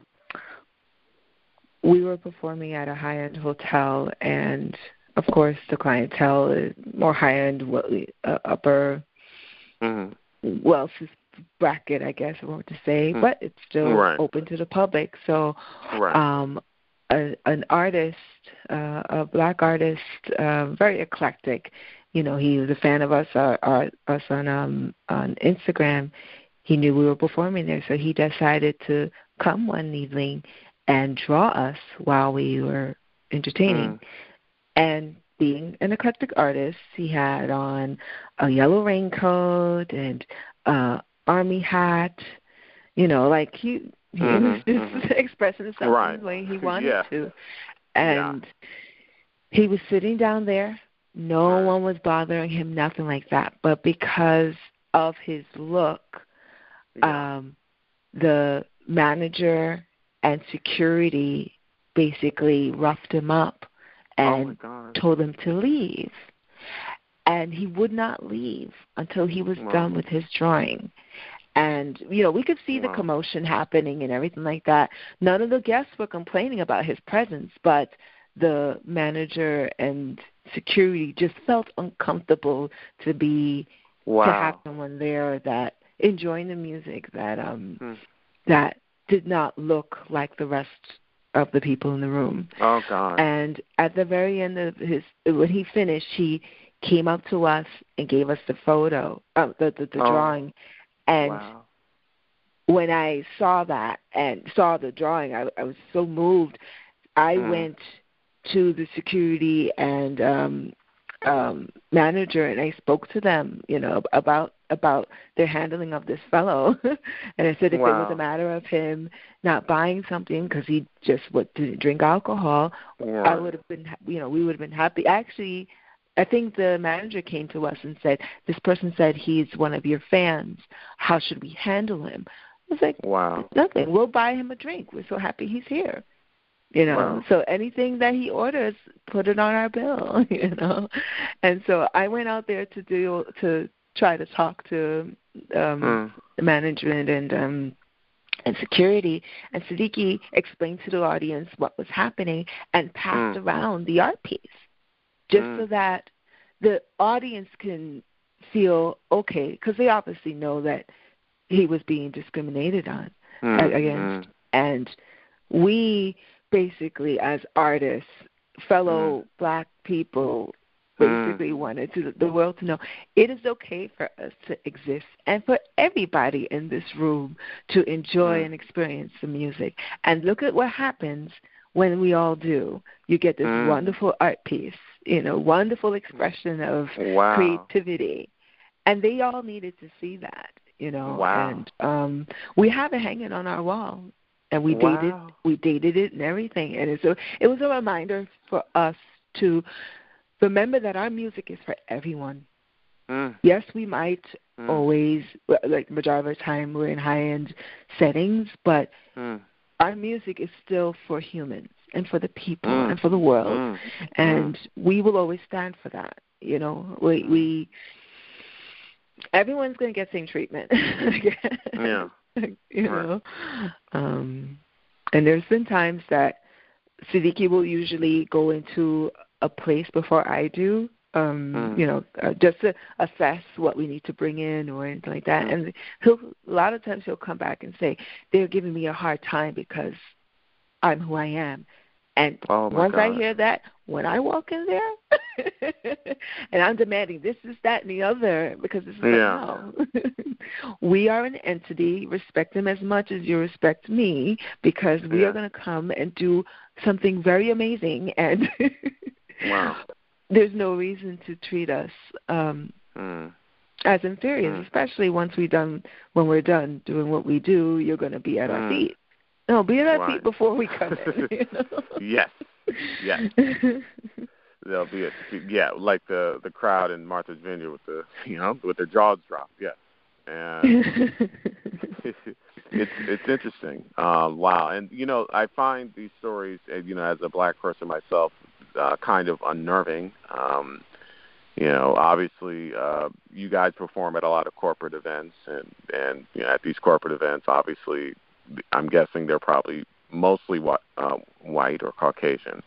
Speaker 2: mm-hmm. We were performing at a high-end hotel, and, of course, the clientele is more high-end, uh, upper mm-hmm. wealth bracket, I guess I want to say, mm-hmm. but it's still
Speaker 1: right.
Speaker 2: open to the public. So
Speaker 1: right.
Speaker 2: um, a, an artist, uh, a black artist, uh, very eclectic. You know, he was a fan of us, our, our, us on um, on Instagram. He knew we were performing there, so he decided to come one evening and draw us while we were entertaining. Mm. And being an eclectic artist, he had on a yellow raincoat and uh, army hat. You know, like he he mm-hmm, was just mm-hmm. expressing himself
Speaker 1: right.
Speaker 2: in the way he wanted
Speaker 1: yeah.
Speaker 2: to. And
Speaker 1: yeah.
Speaker 2: he was sitting down there. No one was bothering him, nothing like that. But because of his look, yeah. um, the manager and security basically roughed him up and
Speaker 1: oh
Speaker 2: told him to leave. And he would not leave until he was wow. done with his drawing. And, you know, we could see wow. the commotion happening and everything like that. None of the guests were complaining about his presence, but the manager and security just felt uncomfortable to be
Speaker 1: wow.
Speaker 2: to have someone there that enjoying the music that um
Speaker 1: hmm.
Speaker 2: that did not look like the rest of the people in the room.
Speaker 1: Oh God.
Speaker 2: And at the very end of his when he finished, he came up to us and gave us the photo, uh, the the, the
Speaker 1: oh.
Speaker 2: drawing. And
Speaker 1: wow.
Speaker 2: when I saw that and saw the drawing, I, I was so moved. I mm. went to the security and um, um, manager, and I spoke to them, you know, about about their handling of this fellow. And I said if wow. it was a matter of him not buying something because he just would didn't drink alcohol, yeah. I would have been, you know, we would have been happy. Actually, I think the manager came to us and said, this person said he's one of your fans. How should we handle him? I was like,
Speaker 1: wow.
Speaker 2: nothing. We'll buy him a drink. We're so happy he's here. You know, wow. so anything that he orders, put it on our bill, you know. And so I went out there to do to try to talk to um, mm. the management and um, and security, and Siddiqui explained to the audience what was happening and passed mm. around the art piece just mm. so that the audience can feel okay, because they obviously know that he was being discriminated on mm. against, mm. and we basically as artists, fellow mm. black people, basically mm. wanted to, the world to know it is okay for us to exist and for everybody in this room to enjoy mm. and experience the music. And look at what happens when we all do. You get this mm. wonderful art piece, you know, wonderful expression of
Speaker 1: wow.
Speaker 2: creativity. And they all needed to see that, you know.
Speaker 1: Wow.
Speaker 2: And um, we have it hanging on our wall. And we
Speaker 1: wow.
Speaker 2: dated, we dated it and everything. And it's a, it was a reminder for us to remember that our music is for everyone.
Speaker 1: Mm.
Speaker 2: Yes, we might
Speaker 1: mm.
Speaker 2: always, like majority of the time, we're in high-end settings, but mm. our music is still for humans and for the people mm. and for the world.
Speaker 1: Mm.
Speaker 2: And
Speaker 1: mm.
Speaker 2: we will always stand for that. You know, we, we everyone's going to get same treatment.
Speaker 1: yeah.
Speaker 2: You know, um, and there's been times that Siddiqui will usually go into a place before I do, um, mm. you know, uh, just to assess what we need to bring in or anything like that. Mm. And he'll, a lot of times he'll come back and say, they're giving me a hard time because I'm who I am. And
Speaker 1: oh
Speaker 2: once
Speaker 1: God.
Speaker 2: I hear that, when I walk in there, and I'm demanding this, is that, and the other, because this is
Speaker 1: yeah.
Speaker 2: like, no. We are an entity. Respect them as much as you respect me, because we
Speaker 1: yeah.
Speaker 2: are going to come and do something very amazing. And
Speaker 1: wow.
Speaker 2: there's no reason to treat us um,
Speaker 1: mm.
Speaker 2: as inferior,
Speaker 1: mm.
Speaker 2: especially once we done when we're done doing what we do. You're going to be at
Speaker 1: mm.
Speaker 2: our feet. No, be at our
Speaker 1: right.
Speaker 2: feet before we come in. You know?
Speaker 1: Yes, yes. There'll be a yeah, like the the crowd in Martha's Vineyard with the you know with their jaws dropped. Yes, and it's it's interesting. Um, wow, and you know I find these stories, you know, as a black person myself, uh, kind of unnerving. Um, you know, obviously, uh, you guys perform at a lot of corporate events, and and you know, at these corporate events, obviously. I'm guessing they're probably mostly white, uh, white or Caucasian.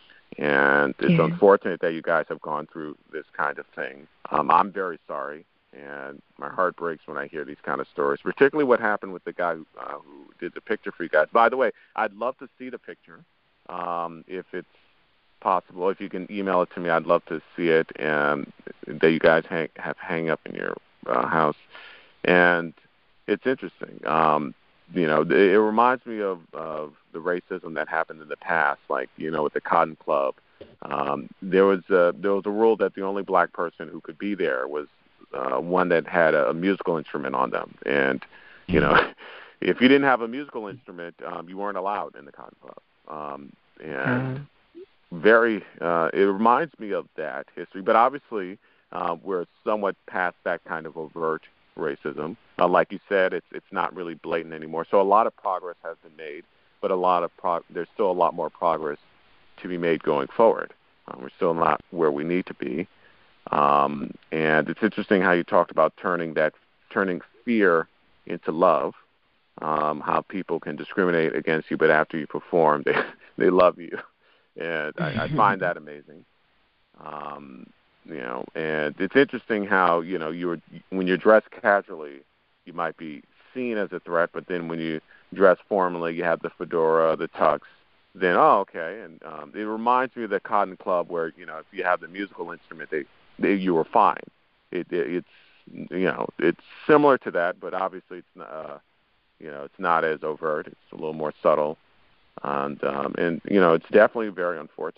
Speaker 1: And it's
Speaker 2: yeah.
Speaker 1: unfortunate that you guys have gone through this kind of thing. Um, I'm very sorry, and my heart breaks when I hear these kind of stories, particularly what happened with the guy who, uh, who did the picture for you guys. By the way, I'd love to see the picture, um, if it's possible. If you can email it to me, I'd love to see it, and that you guys hang, have hang up in your uh, house. And it's interesting. Um, You know, it reminds me of, of the racism that happened in the past, like, you know, with the Cotton Club. Um, there was a, there was a rule that the only black person who could be there was uh, one that had a, a musical instrument on them. And, you know, if you didn't have a musical instrument, um, you weren't allowed in the Cotton Club. Um, and mm. very, uh, it reminds me of that history. But obviously, uh, we're somewhat past that kind of overt racism. Uh, like you said, it's it's not really blatant anymore. So a lot of progress has been made, but a lot of pro- there's still a lot more progress to be made going forward. Um, we're still not where we need to be. Um, and it's interesting how you talked about turning that turning fear into love. Um, how people can discriminate against you, but after you perform, they they love you, and I, I find that amazing. Um, You know, and it's interesting how, you know, you're when you're dressed casually, you might be seen as a threat, but then when you dress formally, you have the fedora, the tux, then, oh, okay. And um, it reminds me of the Cotton Club where, you know, if you have the musical instrument, they, they you were fine. It, it, it's, you know, it's similar to that, but obviously it's, uh, you know, it's not as overt. It's a little more subtle. And, um, and you know, it's definitely very unfortunate.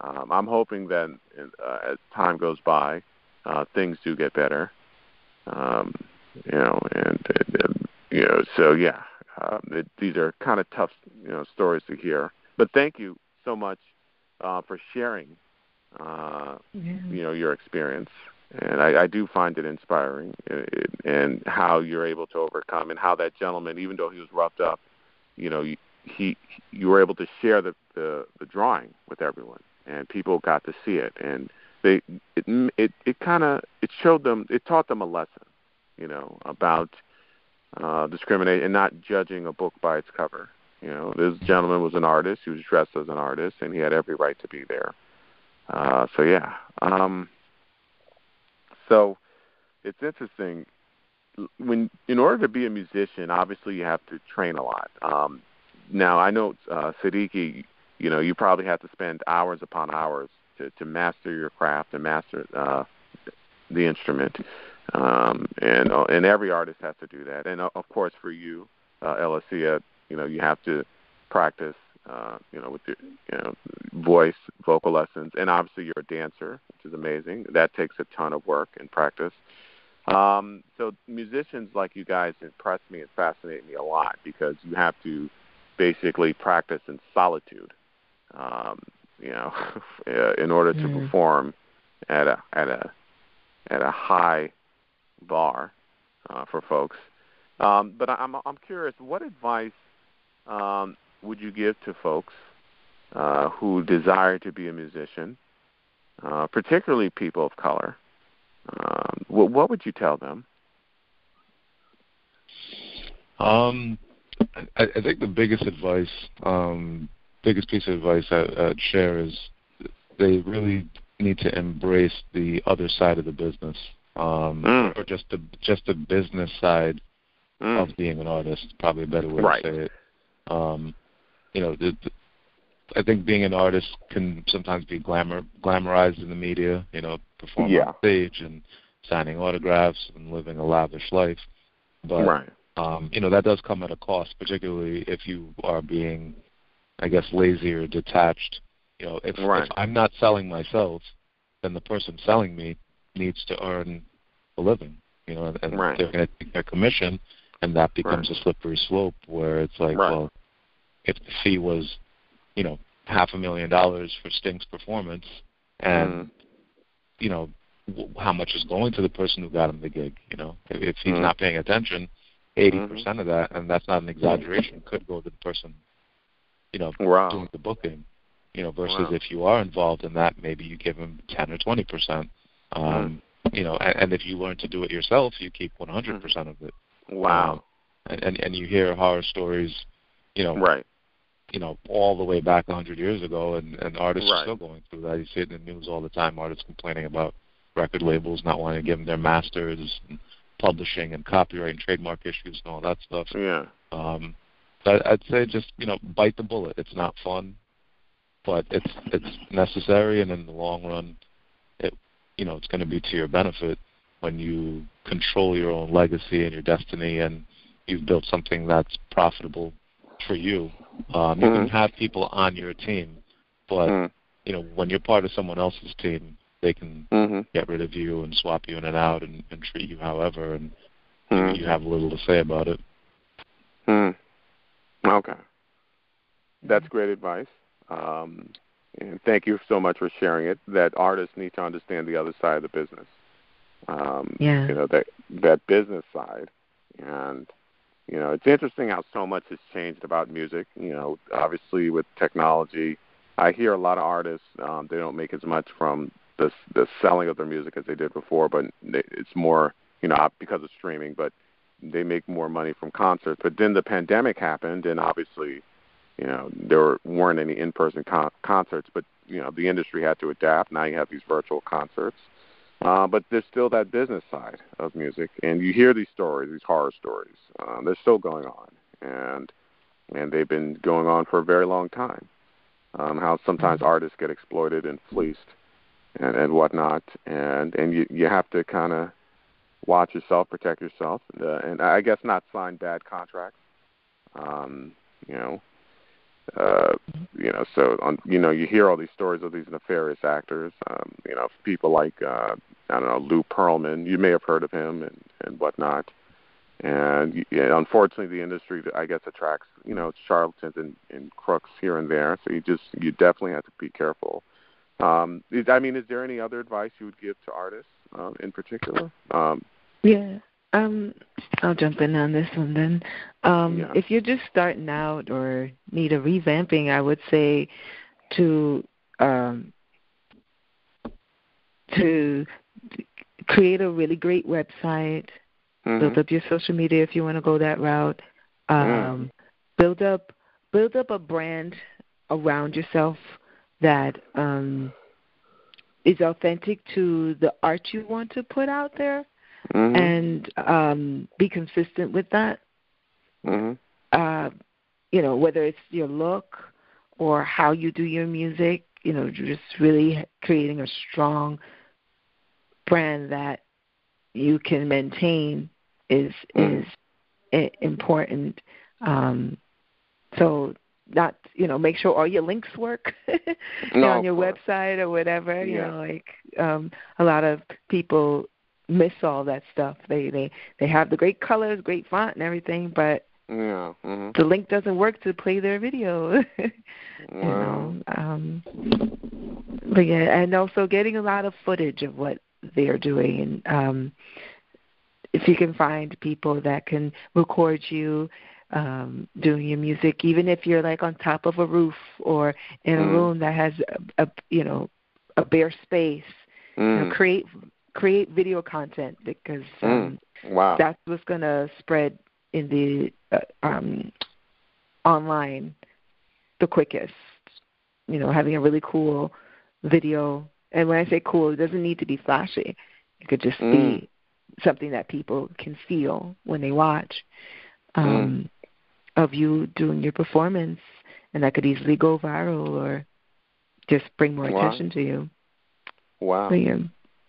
Speaker 1: um, I'm hoping that uh, as time goes by, uh, things do get better. Um, you know, and, and, and you know, so yeah, uh, it, these are kind of tough, you know, stories to hear. But thank you so much uh, for sharing, uh, yeah. you know, your experience. And I, I do find it inspiring, and, and how you're able to overcome, and how that gentleman, even though he was roughed up, you know, he, he you were able to share the, the, the drawing with everyone, and people got to see it, and they it it, it kind of it showed them, it taught them a lesson, you know, about uh, discrimination and not judging a book by its cover. You know, this gentleman was an artist; he was dressed as an artist, and he had every right to be there. Uh, so yeah. Um, So it's interesting. When in order to be a musician, obviously you have to train a lot. Um, now I know uh, Siddiqui, you know, you probably have to spend hours upon hours to, to master your craft and master uh, the instrument. Um, and uh, and every artist has to do that. And uh, of course, for you, uh, Elysia, you know, you have to practice, uh, you know, with your you know voice, vocal lessons, and obviously you're a dancer, which is amazing. That takes a ton of work and practice. Um, so musicians like you guys impress me and fascinate me a lot because you have to basically practice in solitude, um, you know, in order to mm. perform at a at a at a high bar uh, for folks. Um, but I'm I'm curious, what advice um, would you give to folks uh, who desire to be a musician, uh, particularly people of color? Um, what, what would you tell them?
Speaker 3: Um, I, I think the biggest advice, um, biggest piece of advice I, I'd share is they really need to embrace the other side of the business, um, mm. or just the just the business side mm. of being an artist. Probably a better way
Speaker 1: right.
Speaker 3: to say it. Um, you know, the, the, I think being an artist can sometimes be glamour glamorized in the media. You know, performing
Speaker 1: yeah.
Speaker 3: on stage and signing autographs and living a lavish life. But
Speaker 1: right.
Speaker 3: um, you know, that does come at a cost, particularly if you are being, I guess, lazy or detached. You know, if,
Speaker 1: right.
Speaker 3: if I'm not selling myself, then the person selling me needs to earn a living. You know, and, and
Speaker 1: right.
Speaker 3: they're going to take their commission, and that becomes
Speaker 1: right.
Speaker 3: a slippery slope where it's like,
Speaker 1: right.
Speaker 3: well, if the fee was, you know, half a million dollars for Sting's performance, and
Speaker 1: mm.
Speaker 3: you know, w- how much is going to the person who got him the gig? You know, if, if he's
Speaker 1: mm.
Speaker 3: not paying attention, eighty
Speaker 1: mm-hmm.
Speaker 3: percent of that, and that's not an exaggeration, could go to the person, you know,
Speaker 1: wow.
Speaker 3: doing the booking. You know, versus
Speaker 1: wow.
Speaker 3: if you are involved in that, maybe you give them ten or twenty percent. Um,
Speaker 1: mm.
Speaker 3: You know, and, and if you learn to do it yourself, you keep one hundred percent of it.
Speaker 1: Wow.
Speaker 3: Um, and, and and you hear horror stories, you know,
Speaker 1: right.
Speaker 3: you know, all the way back one hundred years ago, and, and artists
Speaker 1: right.
Speaker 3: are still going through that. You see it in the news all the time, artists complaining about record labels not wanting to give them their masters, and publishing and copyright and trademark issues and all that stuff.
Speaker 1: Yeah.
Speaker 3: Um, but I'd say just, you know, bite the bullet. It's not fun, but it's it's necessary, and in the long run, it you know, it's going to be to your benefit when you control your own legacy and your destiny, and you've built something that's profitable for you. Um, you
Speaker 1: mm-hmm.
Speaker 3: can have people on your team, but
Speaker 1: mm.
Speaker 3: you know, when you're part of someone else's team, they can
Speaker 1: mm-hmm.
Speaker 3: get rid of you and swap you in and out and, and treat you however, and
Speaker 1: mm.
Speaker 3: you, you have little to say about it.
Speaker 1: Mm. Okay, that's great advice. Um, and thank you so much for sharing it. That artists need to understand the other side of the business. Um,
Speaker 2: yeah.
Speaker 1: You know, that that business side, and you know, it's interesting how so much has changed about music. You know, obviously with technology, I hear a lot of artists, um, they don't make as much from the the selling of their music as they did before, but they, it's more, you know, because of streaming, but they make more money from concerts. But then the pandemic happened, and obviously, you know, there weren't any in-person con- concerts, but, you know, the industry had to adapt. Now you have these virtual concerts. Uh, but there's still that business side of music, and you hear these stories, these horror stories. Uh, they're still going on, and and they've been going on for a very long time. Um, how sometimes artists get exploited and fleeced and, and whatnot, and, and you, you have to kind of watch yourself, protect yourself, uh, and I guess not sign bad contracts. Um, you know, uh, you know, so on, you know, you hear all these stories of these nefarious actors. Um, you know, people like uh, I don't know, Lou Pearlman. You may have heard of him and and whatnot. And yeah, unfortunately, the industry, I guess, attracts, you know, charlatans and, and crooks here and there. So you just, you definitely have to be careful. Um, is, I mean, is there any other advice you would give to artists um, in particular? Um,
Speaker 2: yeah, um, I'll jump in on this one then. Um,
Speaker 1: yeah.
Speaker 2: If you're just starting out or need a revamping, I would say to um, to create a really great website. Mm-hmm. Build up your social media if you want to go that route. Um, mm. Build up, build up a brand around yourself that um, is authentic to the art you want to put out there, mm-hmm. and um, be consistent with that. Mm-hmm. Uh, you know, whether it's your look or how you do your music. You know, just really creating a strong brand that you can maintain is is mm. important. Um, so not, you know, make sure all your links work
Speaker 1: no,
Speaker 2: on your website or whatever. You
Speaker 1: yeah.
Speaker 2: know, like um, a lot of people miss all that stuff. They they they have the great colors, great font, and everything, but
Speaker 1: yeah. mm-hmm.
Speaker 2: the link doesn't work to play their video.
Speaker 1: Wow.
Speaker 2: You know, um, but yeah, and also getting a lot of footage of what they're doing, and um, if you can find people that can record you um, doing your music, even if you're like on top of a roof or in a mm. room that has a, a you know a bare space, mm. you know, create create video content, because um,
Speaker 1: mm. wow.
Speaker 2: that's what's going to spread in the uh, um, online the quickest. You know, having a really cool video, and when I say cool, it doesn't need to be flashy. It could just mm. be something that people can feel when they watch um, mm. of you doing your performance, and that could easily go viral or just bring more wow. attention to you.
Speaker 1: Wow.
Speaker 2: So, yeah.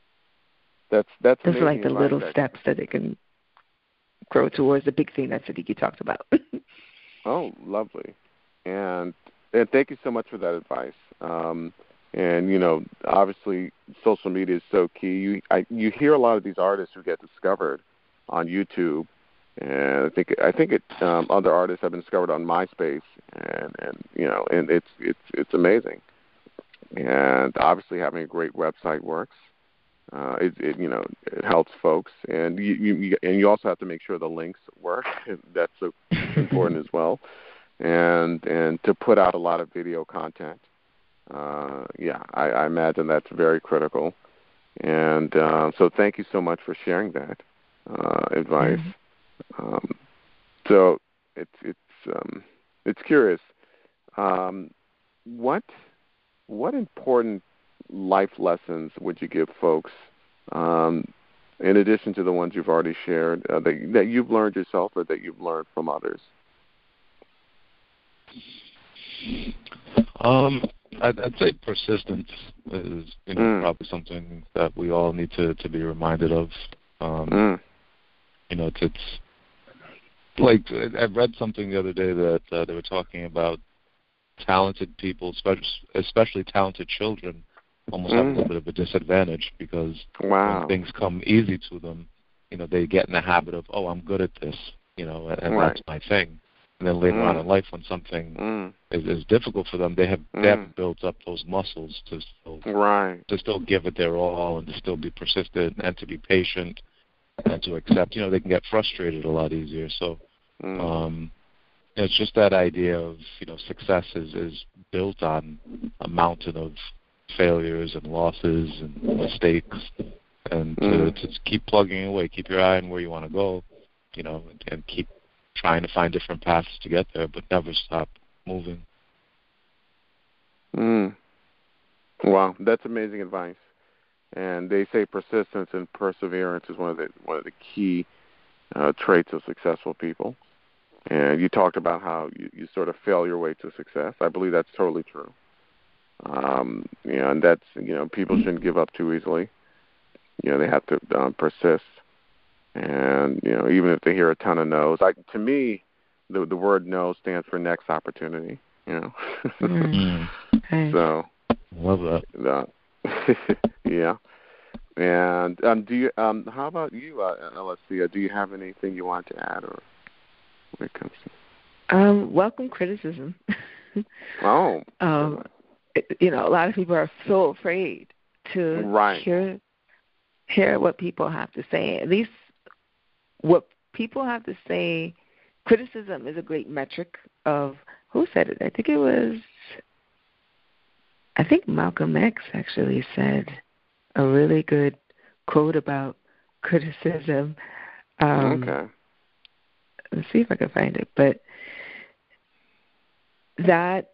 Speaker 1: That's that's
Speaker 2: Those are like the little
Speaker 1: that.
Speaker 2: steps that it can grow towards the big thing that Siddiqui talked about.
Speaker 1: Oh, lovely. And, and thank you so much for that advice. Um, and, you know, obviously social media is so key. You I, you hear a lot of these artists who get discovered on YouTube, and I think I think it, um, other artists have been discovered on MySpace, and, and you know, and it's it's it's amazing. And obviously having a great website works. Uh, it, it you know it helps folks, and you, you and you also have to make sure the links work. That's so important as well, and and to put out a lot of video content. Uh, yeah, I, I imagine that's very critical, and uh, so thank you so much for sharing that uh, advice. Mm-hmm. Um, so it's it's um, it's curious. Um, what what important life lessons would you give folks, um, in addition to the ones you've already shared, uh, that, that you've learned yourself or that you've learned from others?
Speaker 3: Um, I'd, I'd say persistence is, you know, mm. probably something that we all need to, to be reminded of. Um, mm. You know, it's, it's like I read something the other day that uh, they were talking about talented people, especially, especially talented children, almost mm. have a little bit of a disadvantage because
Speaker 1: wow.
Speaker 3: when things come easy to them, you know, they get in the habit of, oh, I'm good at this, you know, and, and
Speaker 1: right.
Speaker 3: that's my thing. And then later mm. on in life, when something mm. is, is difficult for them, they have mm. they haven't built up those muscles to still
Speaker 1: right.
Speaker 3: to still give it their all and to still be persistent and to be patient and to accept. You know, they can get frustrated a lot easier. So mm. um, it's just that idea of, you know, success is, is built on a mountain of failures and losses and mistakes, and to, mm. to keep plugging away, keep your eye on where you want to go, you know, and, and keep trying to find different paths to get there, but never stop moving.
Speaker 1: Mm. Wow, that's amazing advice. And they say persistence and perseverance is one of the one of the key uh, traits of successful people. And you talked about how you, you sort of fail your way to success. I believe that's totally true. Um, you know, and that's, you know, people shouldn't give up too easily. You know, they have to um, persist. And, you know, even if they hear a ton of no's, like, to me, the the word no stands for next opportunity. You know.
Speaker 2: Mm. Okay.
Speaker 1: So.
Speaker 3: Love that.
Speaker 1: Uh, yeah. And um, do you? Um, how about you, uh, Alessia? Do you have anything you want to add, or when it comes to?
Speaker 2: Um, welcome criticism.
Speaker 1: Oh.
Speaker 2: um, it, you know, a lot of people are so afraid to
Speaker 1: right.
Speaker 2: hear hear what people have to say. At least what people have to say. Criticism is a great metric of who said it. I think it was. I think Malcolm X actually said a really good quote about criticism. Um,
Speaker 1: okay.
Speaker 2: Let's see if I can find it. But that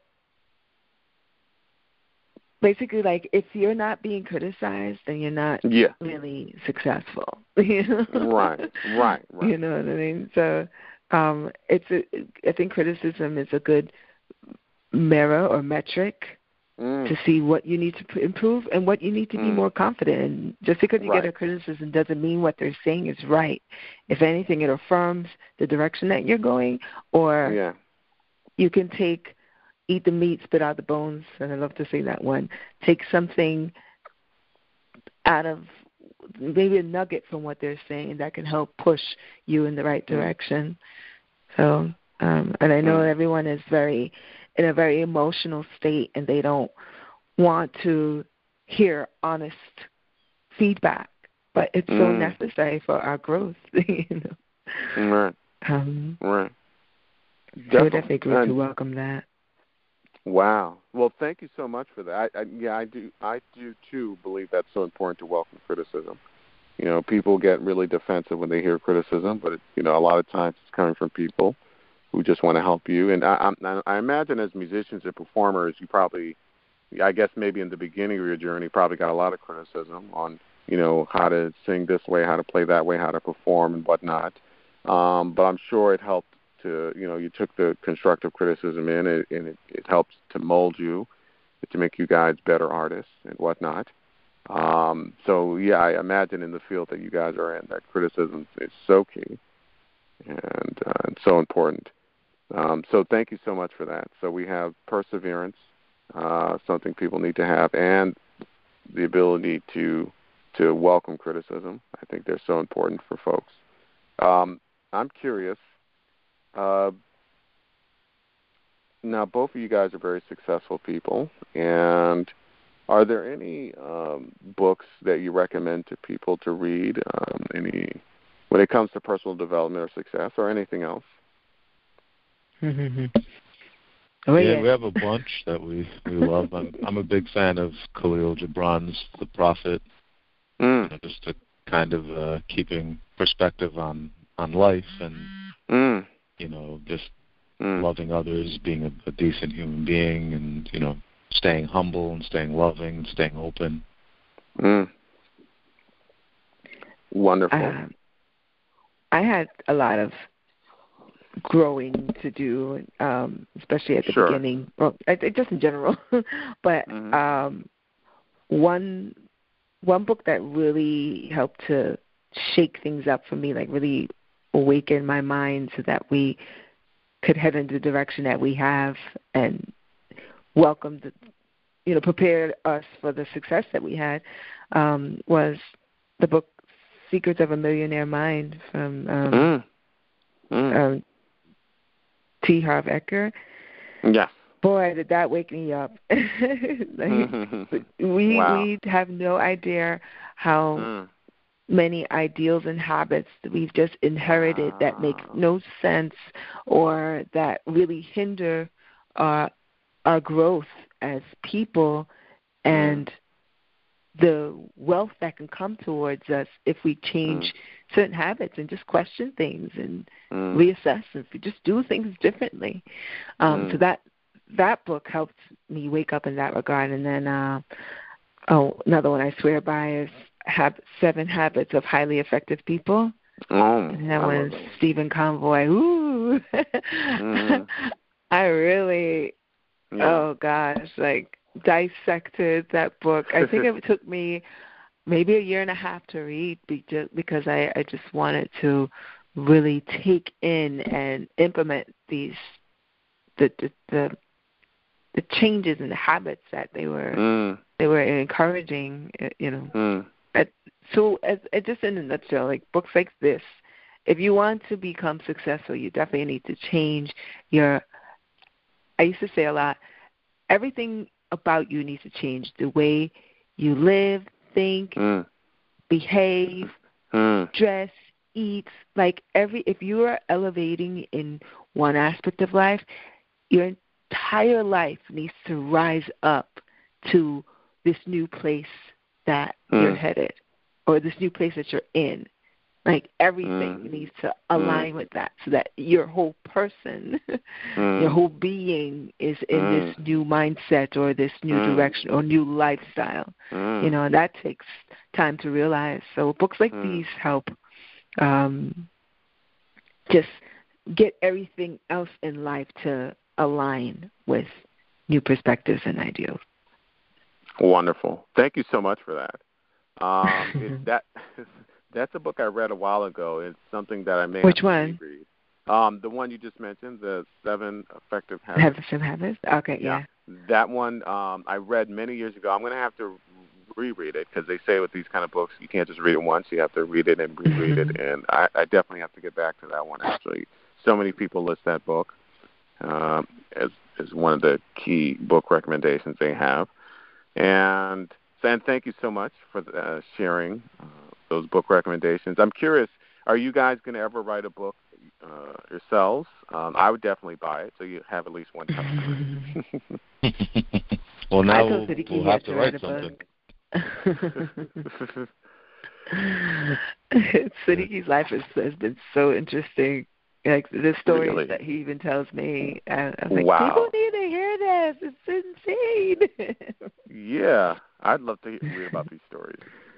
Speaker 2: basically, like, if you're not being criticized, then you're not
Speaker 1: yeah.
Speaker 2: really successful. You know?
Speaker 1: Right, right, right.
Speaker 2: You know what I mean? So um, it's a, I think criticism is a good mirror or metric
Speaker 1: Mm.
Speaker 2: to see what you need to improve and what you need to be
Speaker 1: mm.
Speaker 2: more confident in. Just because you
Speaker 1: right.
Speaker 2: get a criticism doesn't mean what they're saying is right. If anything, it affirms the direction that you're going, or
Speaker 1: yeah.
Speaker 2: you can take, eat the meat, spit out the bones, and I love to say that one. Take something out of, maybe a nugget from what they're saying that can help push you in the right direction. Mm. So, um, and I know mm. everyone is very, in a very emotional state, and they don't want to hear honest feedback, but it's mm. so necessary for our growth. You know?
Speaker 1: Right.
Speaker 2: Um,
Speaker 1: right.
Speaker 2: Definitely. So definitely great to welcome that.
Speaker 1: Wow. Well, thank you so much for that. I, I, yeah, I do. I do too believe that's so important to welcome criticism. You know, people get really defensive when they hear criticism, but it, you know, a lot of times it's coming from people who just want to help you. And I, I, I imagine as musicians and performers, you probably, I guess maybe in the beginning of your journey, probably got a lot of criticism on, you know, how to sing this way, how to play that way, how to perform and whatnot. Um, but I'm sure it helped to, you know, you took the constructive criticism in, and it, it helps to mold you, to make you guys better artists and whatnot. Um, so, yeah, I imagine in the field that you guys are in, that criticism is so key and, uh, and so important. Um, so thank you so much for that. So we have perseverance, uh, something people need to have, and the ability to to welcome criticism. I think they're so important for folks. Um, I'm curious. Uh, now, both of you guys are very successful people, and are there any um, books that you recommend to people to read? Um, any when it comes to personal development or success, or anything else?
Speaker 2: Mm-hmm. Oh,
Speaker 3: yeah,
Speaker 2: yeah,
Speaker 3: we have a bunch that we, we love. I'm, I'm a big fan of Khalil Gibran's The Prophet,
Speaker 1: mm.
Speaker 3: you know, just to kind of uh, keeping perspective on, on life and,
Speaker 1: mm.
Speaker 3: you know, just
Speaker 1: mm.
Speaker 3: loving others, being a, a decent human being, and, you know, staying humble and staying loving and staying open.
Speaker 1: Mm. Wonderful.
Speaker 2: Uh, I had a lot of growing to do, um, especially at the
Speaker 1: sure.
Speaker 2: beginning, well, I, just in general. But
Speaker 1: mm-hmm.
Speaker 2: um, one one book that really helped to shake things up for me, like really awaken my mind so that we could head in the direction that we have and welcome the, you know, prepared us for the success that we had, um, was the book Secrets of a Millionaire Mind from um,
Speaker 1: mm. Mm.
Speaker 2: Um, T. Harv Eker.
Speaker 1: Yeah.
Speaker 2: Boy, did that wake me up. like, mm-hmm. We
Speaker 1: wow.
Speaker 2: we have no idea how
Speaker 1: mm.
Speaker 2: many ideals and habits that we've just inherited
Speaker 1: wow.
Speaker 2: that make no sense or that really hinder our our growth as people and mm. the wealth that can come towards us if we change mm. certain habits and just question things and mm. reassess if we just do things differently. Um, mm. So that that book helped me wake up in that regard. And then, uh, oh, another one I swear by is Hab- Seven Habits of Highly Effective People.
Speaker 1: Oh,
Speaker 2: and that was Stephen Convoy. Ooh. mm. I really, yeah. oh gosh, like, dissected that book. I think it took me maybe a year and a half to read because I, I just wanted to really take in and implement these the the, the the changes in the habits that they were
Speaker 1: mm.
Speaker 2: they were encouraging. You know,
Speaker 1: mm.
Speaker 2: at, so as, as just in a nutshell, like books like this, if you want to become successful, you definitely need to change your. I used to say a lot. Everything about you needs to change. The way you live, think,
Speaker 1: mm.
Speaker 2: behave,
Speaker 1: mm.
Speaker 2: dress, eat. Like every, if you are elevating in one aspect of life, your entire life needs to rise up to this new place that mm. you're headed, or this new place that you're in. Like everything mm. needs to align mm. with that, so that your whole person, mm. your whole being is in mm. this new mindset or this new mm. direction or new lifestyle. Mm. You know, and that takes time to realize. So books like mm. these help um, just get everything else in life to align with new perspectives and ideals.
Speaker 1: Wonderful. Thank you so much for that. Um, it, that that's a book I read a while ago. It's something that I may
Speaker 2: Which
Speaker 1: have
Speaker 2: one?
Speaker 1: to reread. Um, the one you just mentioned, the Seven Effective Habits.
Speaker 2: Seven Habits? Okay, yeah.
Speaker 1: yeah. That one um, I read many years ago. I'm going to have to reread it because they say with these kind of books, you can't just read it once. You have to read it and reread mm-hmm. it. And I, I definitely have to get back to that one, actually. So many people list that book um, as, as one of the key book recommendations they have. And, and thank you so much for uh, sharing uh, those book recommendations. I'm curious, are you guys going to ever write a book uh, yourselves? Um, I would definitely buy it, so you have at least one customer.
Speaker 3: Well, now we'll, we'll have to write something.
Speaker 2: Sadiqi's life has, has been so interesting. Like the stories
Speaker 1: really?
Speaker 2: that he even tells me, uh, I was like,
Speaker 1: wow.
Speaker 2: people need to hear this. It's insane.
Speaker 1: Yeah, I'd love to read about these stories.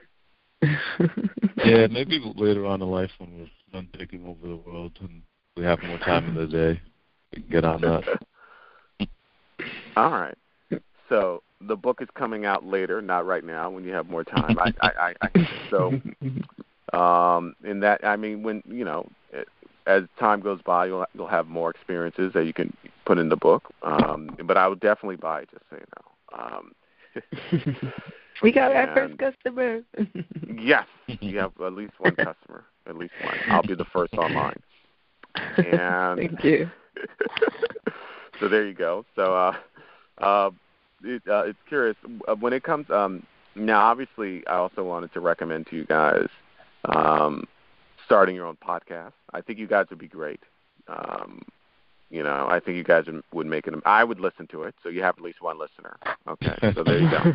Speaker 3: Yeah, maybe later on in life when we're done taking over the world and we have more time in the day, we can get on that.
Speaker 1: All right. So the book is coming out later, not right now. When you have more time, I, I, I, I so um, in that, I mean, when you know, it, as time goes by, you'll you'll have more experiences that you can put in the book. Um, but I would definitely buy it, just so you know. Um,
Speaker 2: we got our first customer.
Speaker 1: Yes, you have at least one customer, at least one. I'll be the first online. And
Speaker 2: thank you.
Speaker 1: So there you go. So uh, uh, it, uh, it's curious when it comes. Um, now, obviously, I also wanted to recommend to you guys um, starting your own podcast. I think you guys would be great. Um, you know, I think you guys would make it. I would listen to it, so you have at least one listener. Okay, so there you go.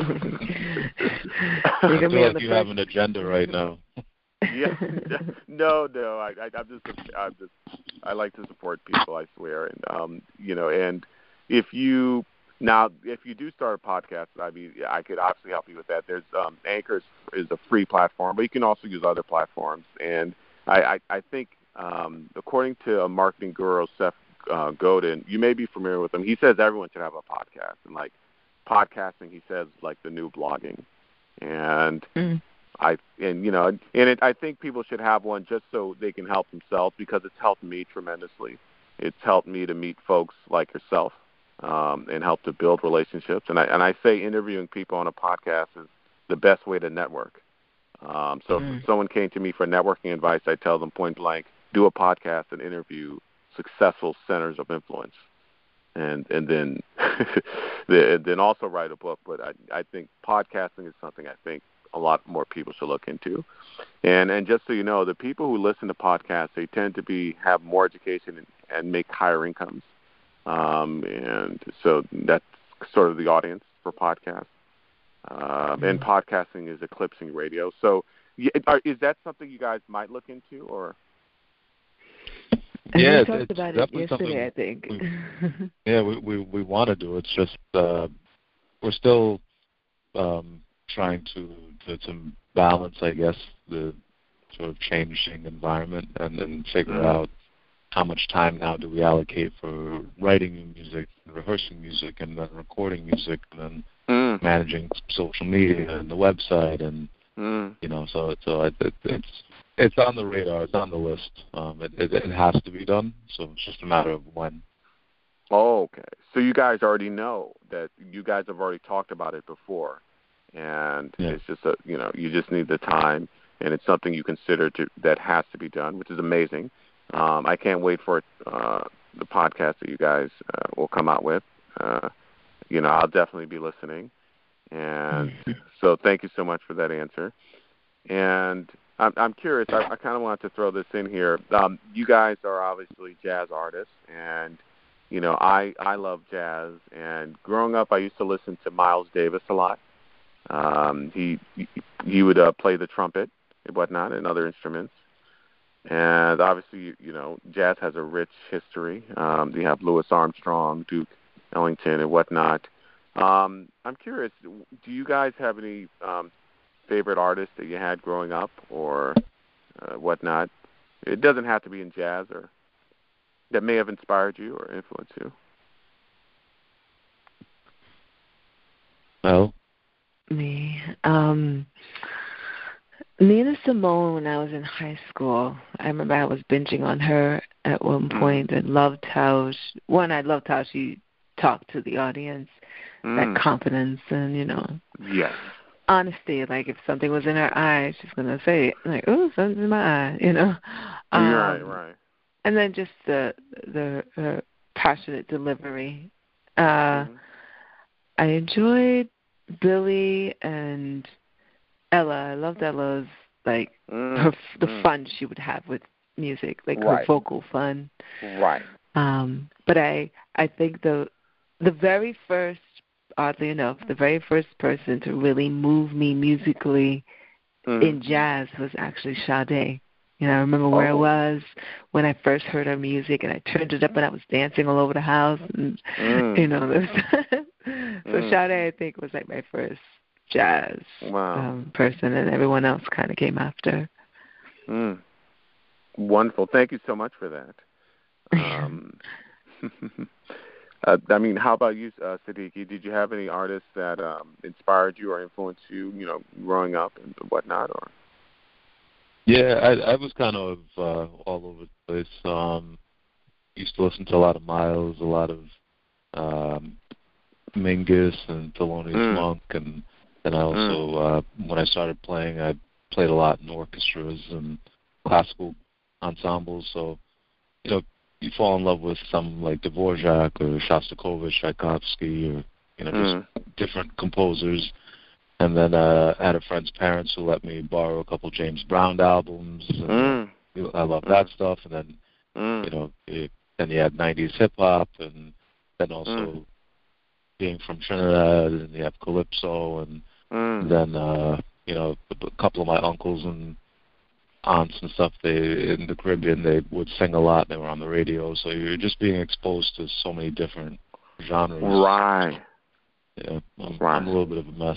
Speaker 3: I feel like you have an agenda right now.
Speaker 1: Yeah, no, no. I, I, I'm just, I'm just, I like to support people. I swear, and um, you know, and if you now, if you do start a podcast, I mean, I could obviously help you with that. There's um, Anchor is a free platform, but you can also use other platforms. And I, I, I think, um, according to a marketing guru, Seth uh, Godin, you may be familiar with him. He says everyone should have a podcast, and like podcasting, he says, like the new blogging, and. Mm. I and you know and it, I think people should have one just so they can help themselves, because it's helped me tremendously. It's helped me to meet folks like yourself um, and help to build relationships. And I and I say interviewing people on a podcast is the best way to network. Um, so mm. if someone came to me for networking advice, I tell them point blank, do a podcast and interview successful centers of influence, and and then and then also write a book. But I I think podcasting is something I think a lot more people should look into. And and just so you know, the people who listen to podcasts, they tend to be have more education and, and make higher incomes. Um, and so that's sort of the audience for podcasts. Um, mm-hmm. And podcasting is eclipsing radio. So are, is that something you guys might look into? Or
Speaker 3: yeah,
Speaker 2: we talked about it yesterday, I think.
Speaker 3: We, yeah, we, we, we want to do it. It's just uh, we're still um, trying to, to to balance, I guess, the sort of changing environment, and then figure mm. out how much time now do we allocate for writing new music, and rehearsing music, and then recording music, and then mm. managing social media and the website, and mm. you know, so so it, it, it's it's on the radar, it's on the list. Um, it, it it has to be done, so it's just a matter of when.
Speaker 1: Oh, okay. so you guys already know that you guys have already talked about it before, and yeah. it's just a you know you just need the time, and it's something you consider to that has to be done, which is amazing. Um, I can't wait for uh, the podcast that you guys uh, will come out with. Uh, you know, I'll definitely be listening, and mm-hmm. so thank you so much for that answer. And I'm, I'm curious. I, I kind of want to throw this in here. Um, you guys are obviously jazz artists, and you know, I I love jazz. And growing up, I used to listen to Miles Davis a lot. Um, he he would uh, play the trumpet and whatnot and other instruments. And obviously, you know, jazz has a rich history. Um, you have Louis Armstrong, Duke Ellington, and whatnot. Um, I'm curious. Do you guys have any um, favorite artists that you had growing up, or uh, whatnot? It doesn't have to be in jazz, or that may have inspired you or influenced you.
Speaker 3: Well,
Speaker 2: me, um, Nina Simone. When I was in high school, I remember I was binging on her at one point, mm. and loved how she, one. I loved how she talked to the audience, mm. that confidence, and you know,
Speaker 1: yes.
Speaker 2: honesty. Like if something was in her eye, she's gonna say it. Like, oh, something's in my eye, you know. Um,
Speaker 1: right, right.
Speaker 2: And then just the the uh, passionate delivery. Uh, mm-hmm. I enjoyed Billie and Ella. I loved Ella's like mm. her the mm. fun she would have with music, like
Speaker 1: right.
Speaker 2: her vocal fun.
Speaker 1: Right.
Speaker 2: Um, but I I think the the very first, oddly enough, the very first person to really move me musically mm. in jazz was actually Sade. You know, I remember where oh. I was when I first heard her music, and I turned it up and I was dancing all over the house. And, mm. you know, so mm. Sade, I think, was like my first jazz
Speaker 1: wow.
Speaker 2: um, person, and everyone else kind of came after.
Speaker 1: Mm. Wonderful. Thank you so much for that. Um, uh, I mean, how about you, uh, Siddiqui? Did you have any artists that um, inspired you or influenced you, you know, growing up and whatnot? Or
Speaker 3: Yeah, I, I was kind of uh, all over the place. Um, used to listen to a lot of Miles, a lot of um, Mingus and Thelonious mm. Monk, and then I also, mm. uh, when I started playing, I played a lot in orchestras and classical ensembles. So, you know, you fall in love with some like Dvorak or Shostakovich, Tchaikovsky, or you know, mm. just different composers. And then uh, I had a friend's parents who let me borrow a couple James Brown albums. And mm. I love that mm. stuff. And then, mm. you know, it, then you had nineties hip hop, and then also mm. being from Trinidad, and you have calypso, and mm. then uh, you know, a couple of my uncles and aunts and stuff, they in the Caribbean, they would sing a lot. They were on the radio, so you're just being exposed to so many different genres.
Speaker 1: Right.
Speaker 3: Yeah, I'm, right. I'm a little bit of a mess.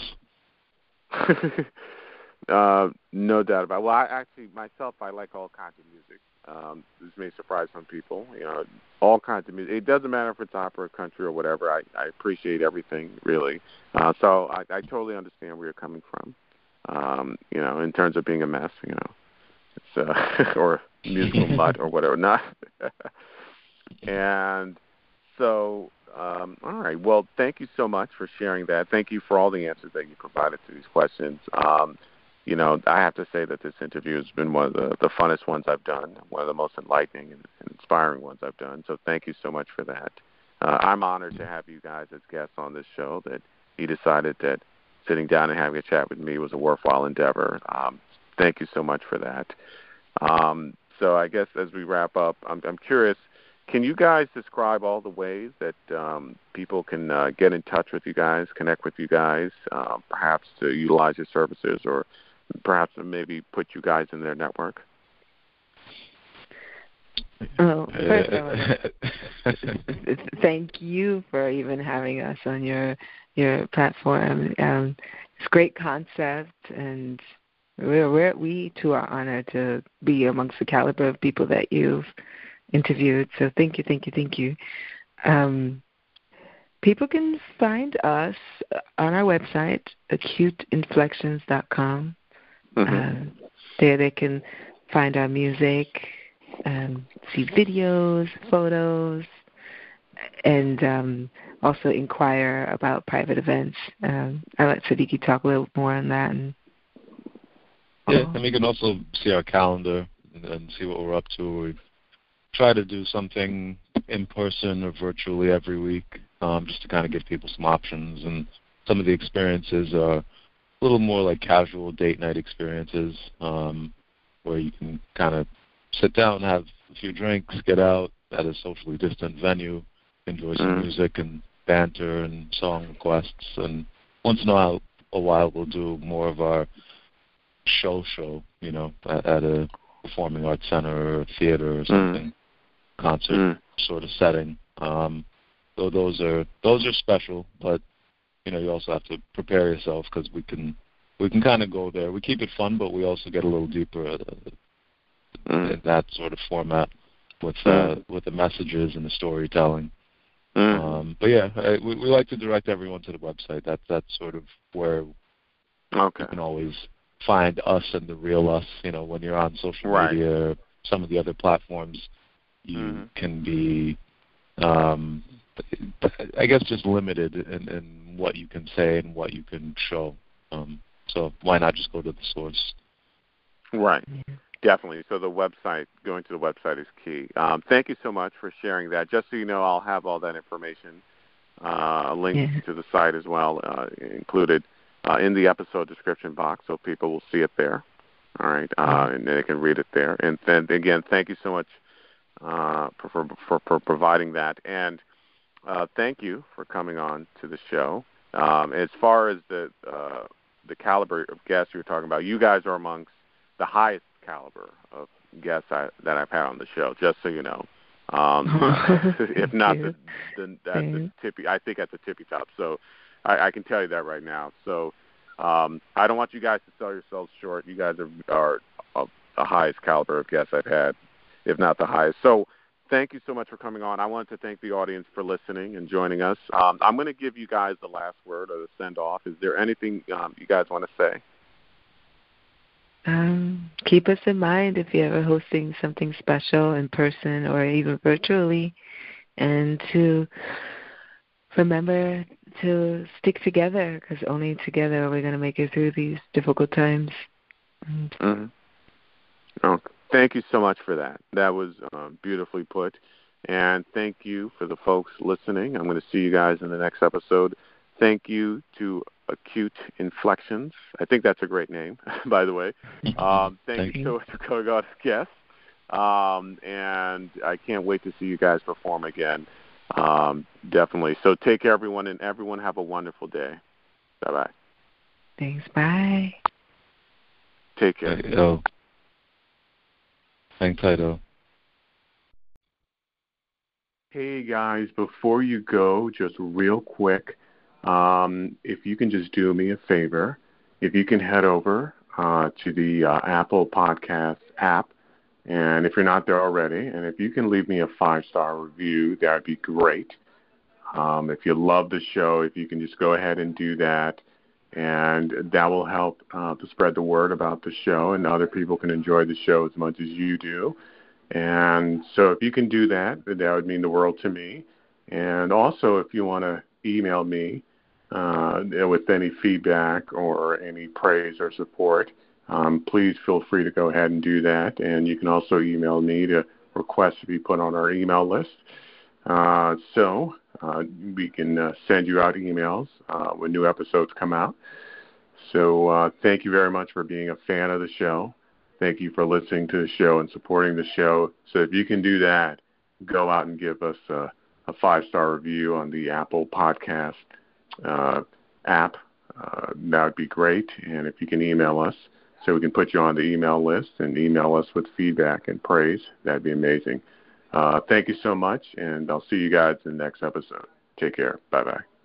Speaker 1: uh, no doubt about it. Well, I actually, myself, I like all kinds of music. Um, this may surprise some people. You know, all kinds of music. It doesn't matter if it's opera, country, or whatever. I, I appreciate everything, really. Uh, so I, I totally understand where you're coming from. Um, you know, in terms of being a mess, you know, it's uh, or musical mutt or whatever. Not. And so. Um, all right. Well, thank you so much for sharing that. Thank you for all the answers that you provided to these questions. Um, you know, I have to say that this interview has been one of the, the funnest ones I've done, one of the most enlightening and, and inspiring ones I've done. So thank you so much for that. Uh, I'm honored to have you guys as guests on this show, that you decided that sitting down and having a chat with me was a worthwhile endeavor. Um, thank you so much for that. Um, so I guess as we wrap up, I'm, I'm curious, can you guys describe all the ways that um, people can uh, get in touch with you guys, connect with you guys, uh, perhaps to utilize your services, or perhaps maybe put you guys in their network?
Speaker 2: Oh, first of all, thank you for even having us on your your platform. Um, it's a great concept, and we're, we're, we too are honored to be amongst the caliber of people that you've interviewed. So thank you, thank you, thank you. Um, people can find us on our website, acute inflections dot com. Mm-hmm. Uh, there they can find our music, um, see videos, photos, and um, also inquire about private events. Um, I'll let Siddiqui talk a little more on that. And,
Speaker 3: yeah, and we can also see our calendar and, and see what we're up to. We try to do something in person or virtually every week, um, just to kind of give people some options. And some of the experiences are a little more like casual date night experiences, um, where you can kind of sit down, have a few drinks, get out at a socially distant venue, enjoy some mm. music and banter and song requests. And once in a while, a while we'll do more of our show show, you know, at, at a performing arts center or theater or something, mm. concert mm. sort of setting. Um, so those are those are special, but you know, you also have to prepare yourself because we can we can kind of go there. We keep it fun, but we also get a little deeper uh, mm. in that sort of format with uh, mm. with the messages and the storytelling. Mm. Um, but yeah, I, we, we like to direct everyone to the website. That's that's sort of where
Speaker 1: okay.
Speaker 3: you can always find us and the real us. You know, when you're on social
Speaker 1: right.
Speaker 3: media, or some of the other platforms, you mm. can be, um, I guess, just limited in, in what you can say and what you can show. Um, so why not just go to the source?
Speaker 1: Right. Definitely. So the website, going to the website is key. Um, thank you so much for sharing that. Just so you know, I'll have all that information, uh, a link yeah. to the site as well, uh, included uh, in the episode description box, so people will see it there. All right, uh, and they can read it there. And then again, thank you so much uh, for, for, for for providing that. And uh, thank you for coming on to the show. Um, as far as the uh, the caliber of guests you were talking about, you guys are amongst the highest caliber of guests I, that I've had on the show, just so you know. Um, if not the, the, at the tippy, I think at the tippy top. So I, I can tell you that right now. So um, I don't want you guys to sell yourselves short. You guys are, are of the highest caliber of guests I've had, if not the highest. So thank you so much for coming on. I wanted to thank the audience for listening and joining us. Um, I'm going to give you guys the last word or the send-off. Is there anything um, you guys want to say?
Speaker 2: Um, keep us in mind if you're ever hosting something special in person or even virtually, and to remember to stick together, because only together are we going to make it through these difficult times.
Speaker 1: Mm-hmm. Oh, thank you so much for that. That was uh, beautifully put. And thank you for the folks listening. I'm going to see you guys in the next episode. Thank you to Acute Inflections. I think that's a great name, by the way. Um, thank, thank you so much for coming on as guests. Um, and I can't wait to see you guys perform again. Um, definitely. So take care, everyone, and everyone have a wonderful day. Bye-bye.
Speaker 2: Thanks. Bye.
Speaker 1: Take care.
Speaker 3: Oh. Thanks, Taito.
Speaker 1: Hey, guys, before you go, just real quick, Um, if you can just do me a favor, if you can head over uh, to the uh, Apple Podcast app, and if you're not there already, and if you can leave me a five-star review, that would be great. Um, if you love the show, if you can just go ahead and do that, and that will help uh, to spread the word about the show, and other people can enjoy the show as much as you do. And so if you can do that, that would mean the world to me. And also, if you want to email me uh, with any feedback or any praise or support, um, please feel free to go ahead and do that. And you can also email me to request to be put on our email list. Uh, so uh, we can uh, send you out emails uh, when new episodes come out. So uh, thank you very much for being a fan of the show. Thank you for listening to the show and supporting the show. So if you can do that, go out and give us a a five-star review on the Apple Podcast uh, app. Uh, that would be great. And if you can email us so we can put you on the email list and email us with feedback and praise, that'd be amazing. Uh, thank you so much, and I'll see you guys in the next episode. Take care. Bye-bye.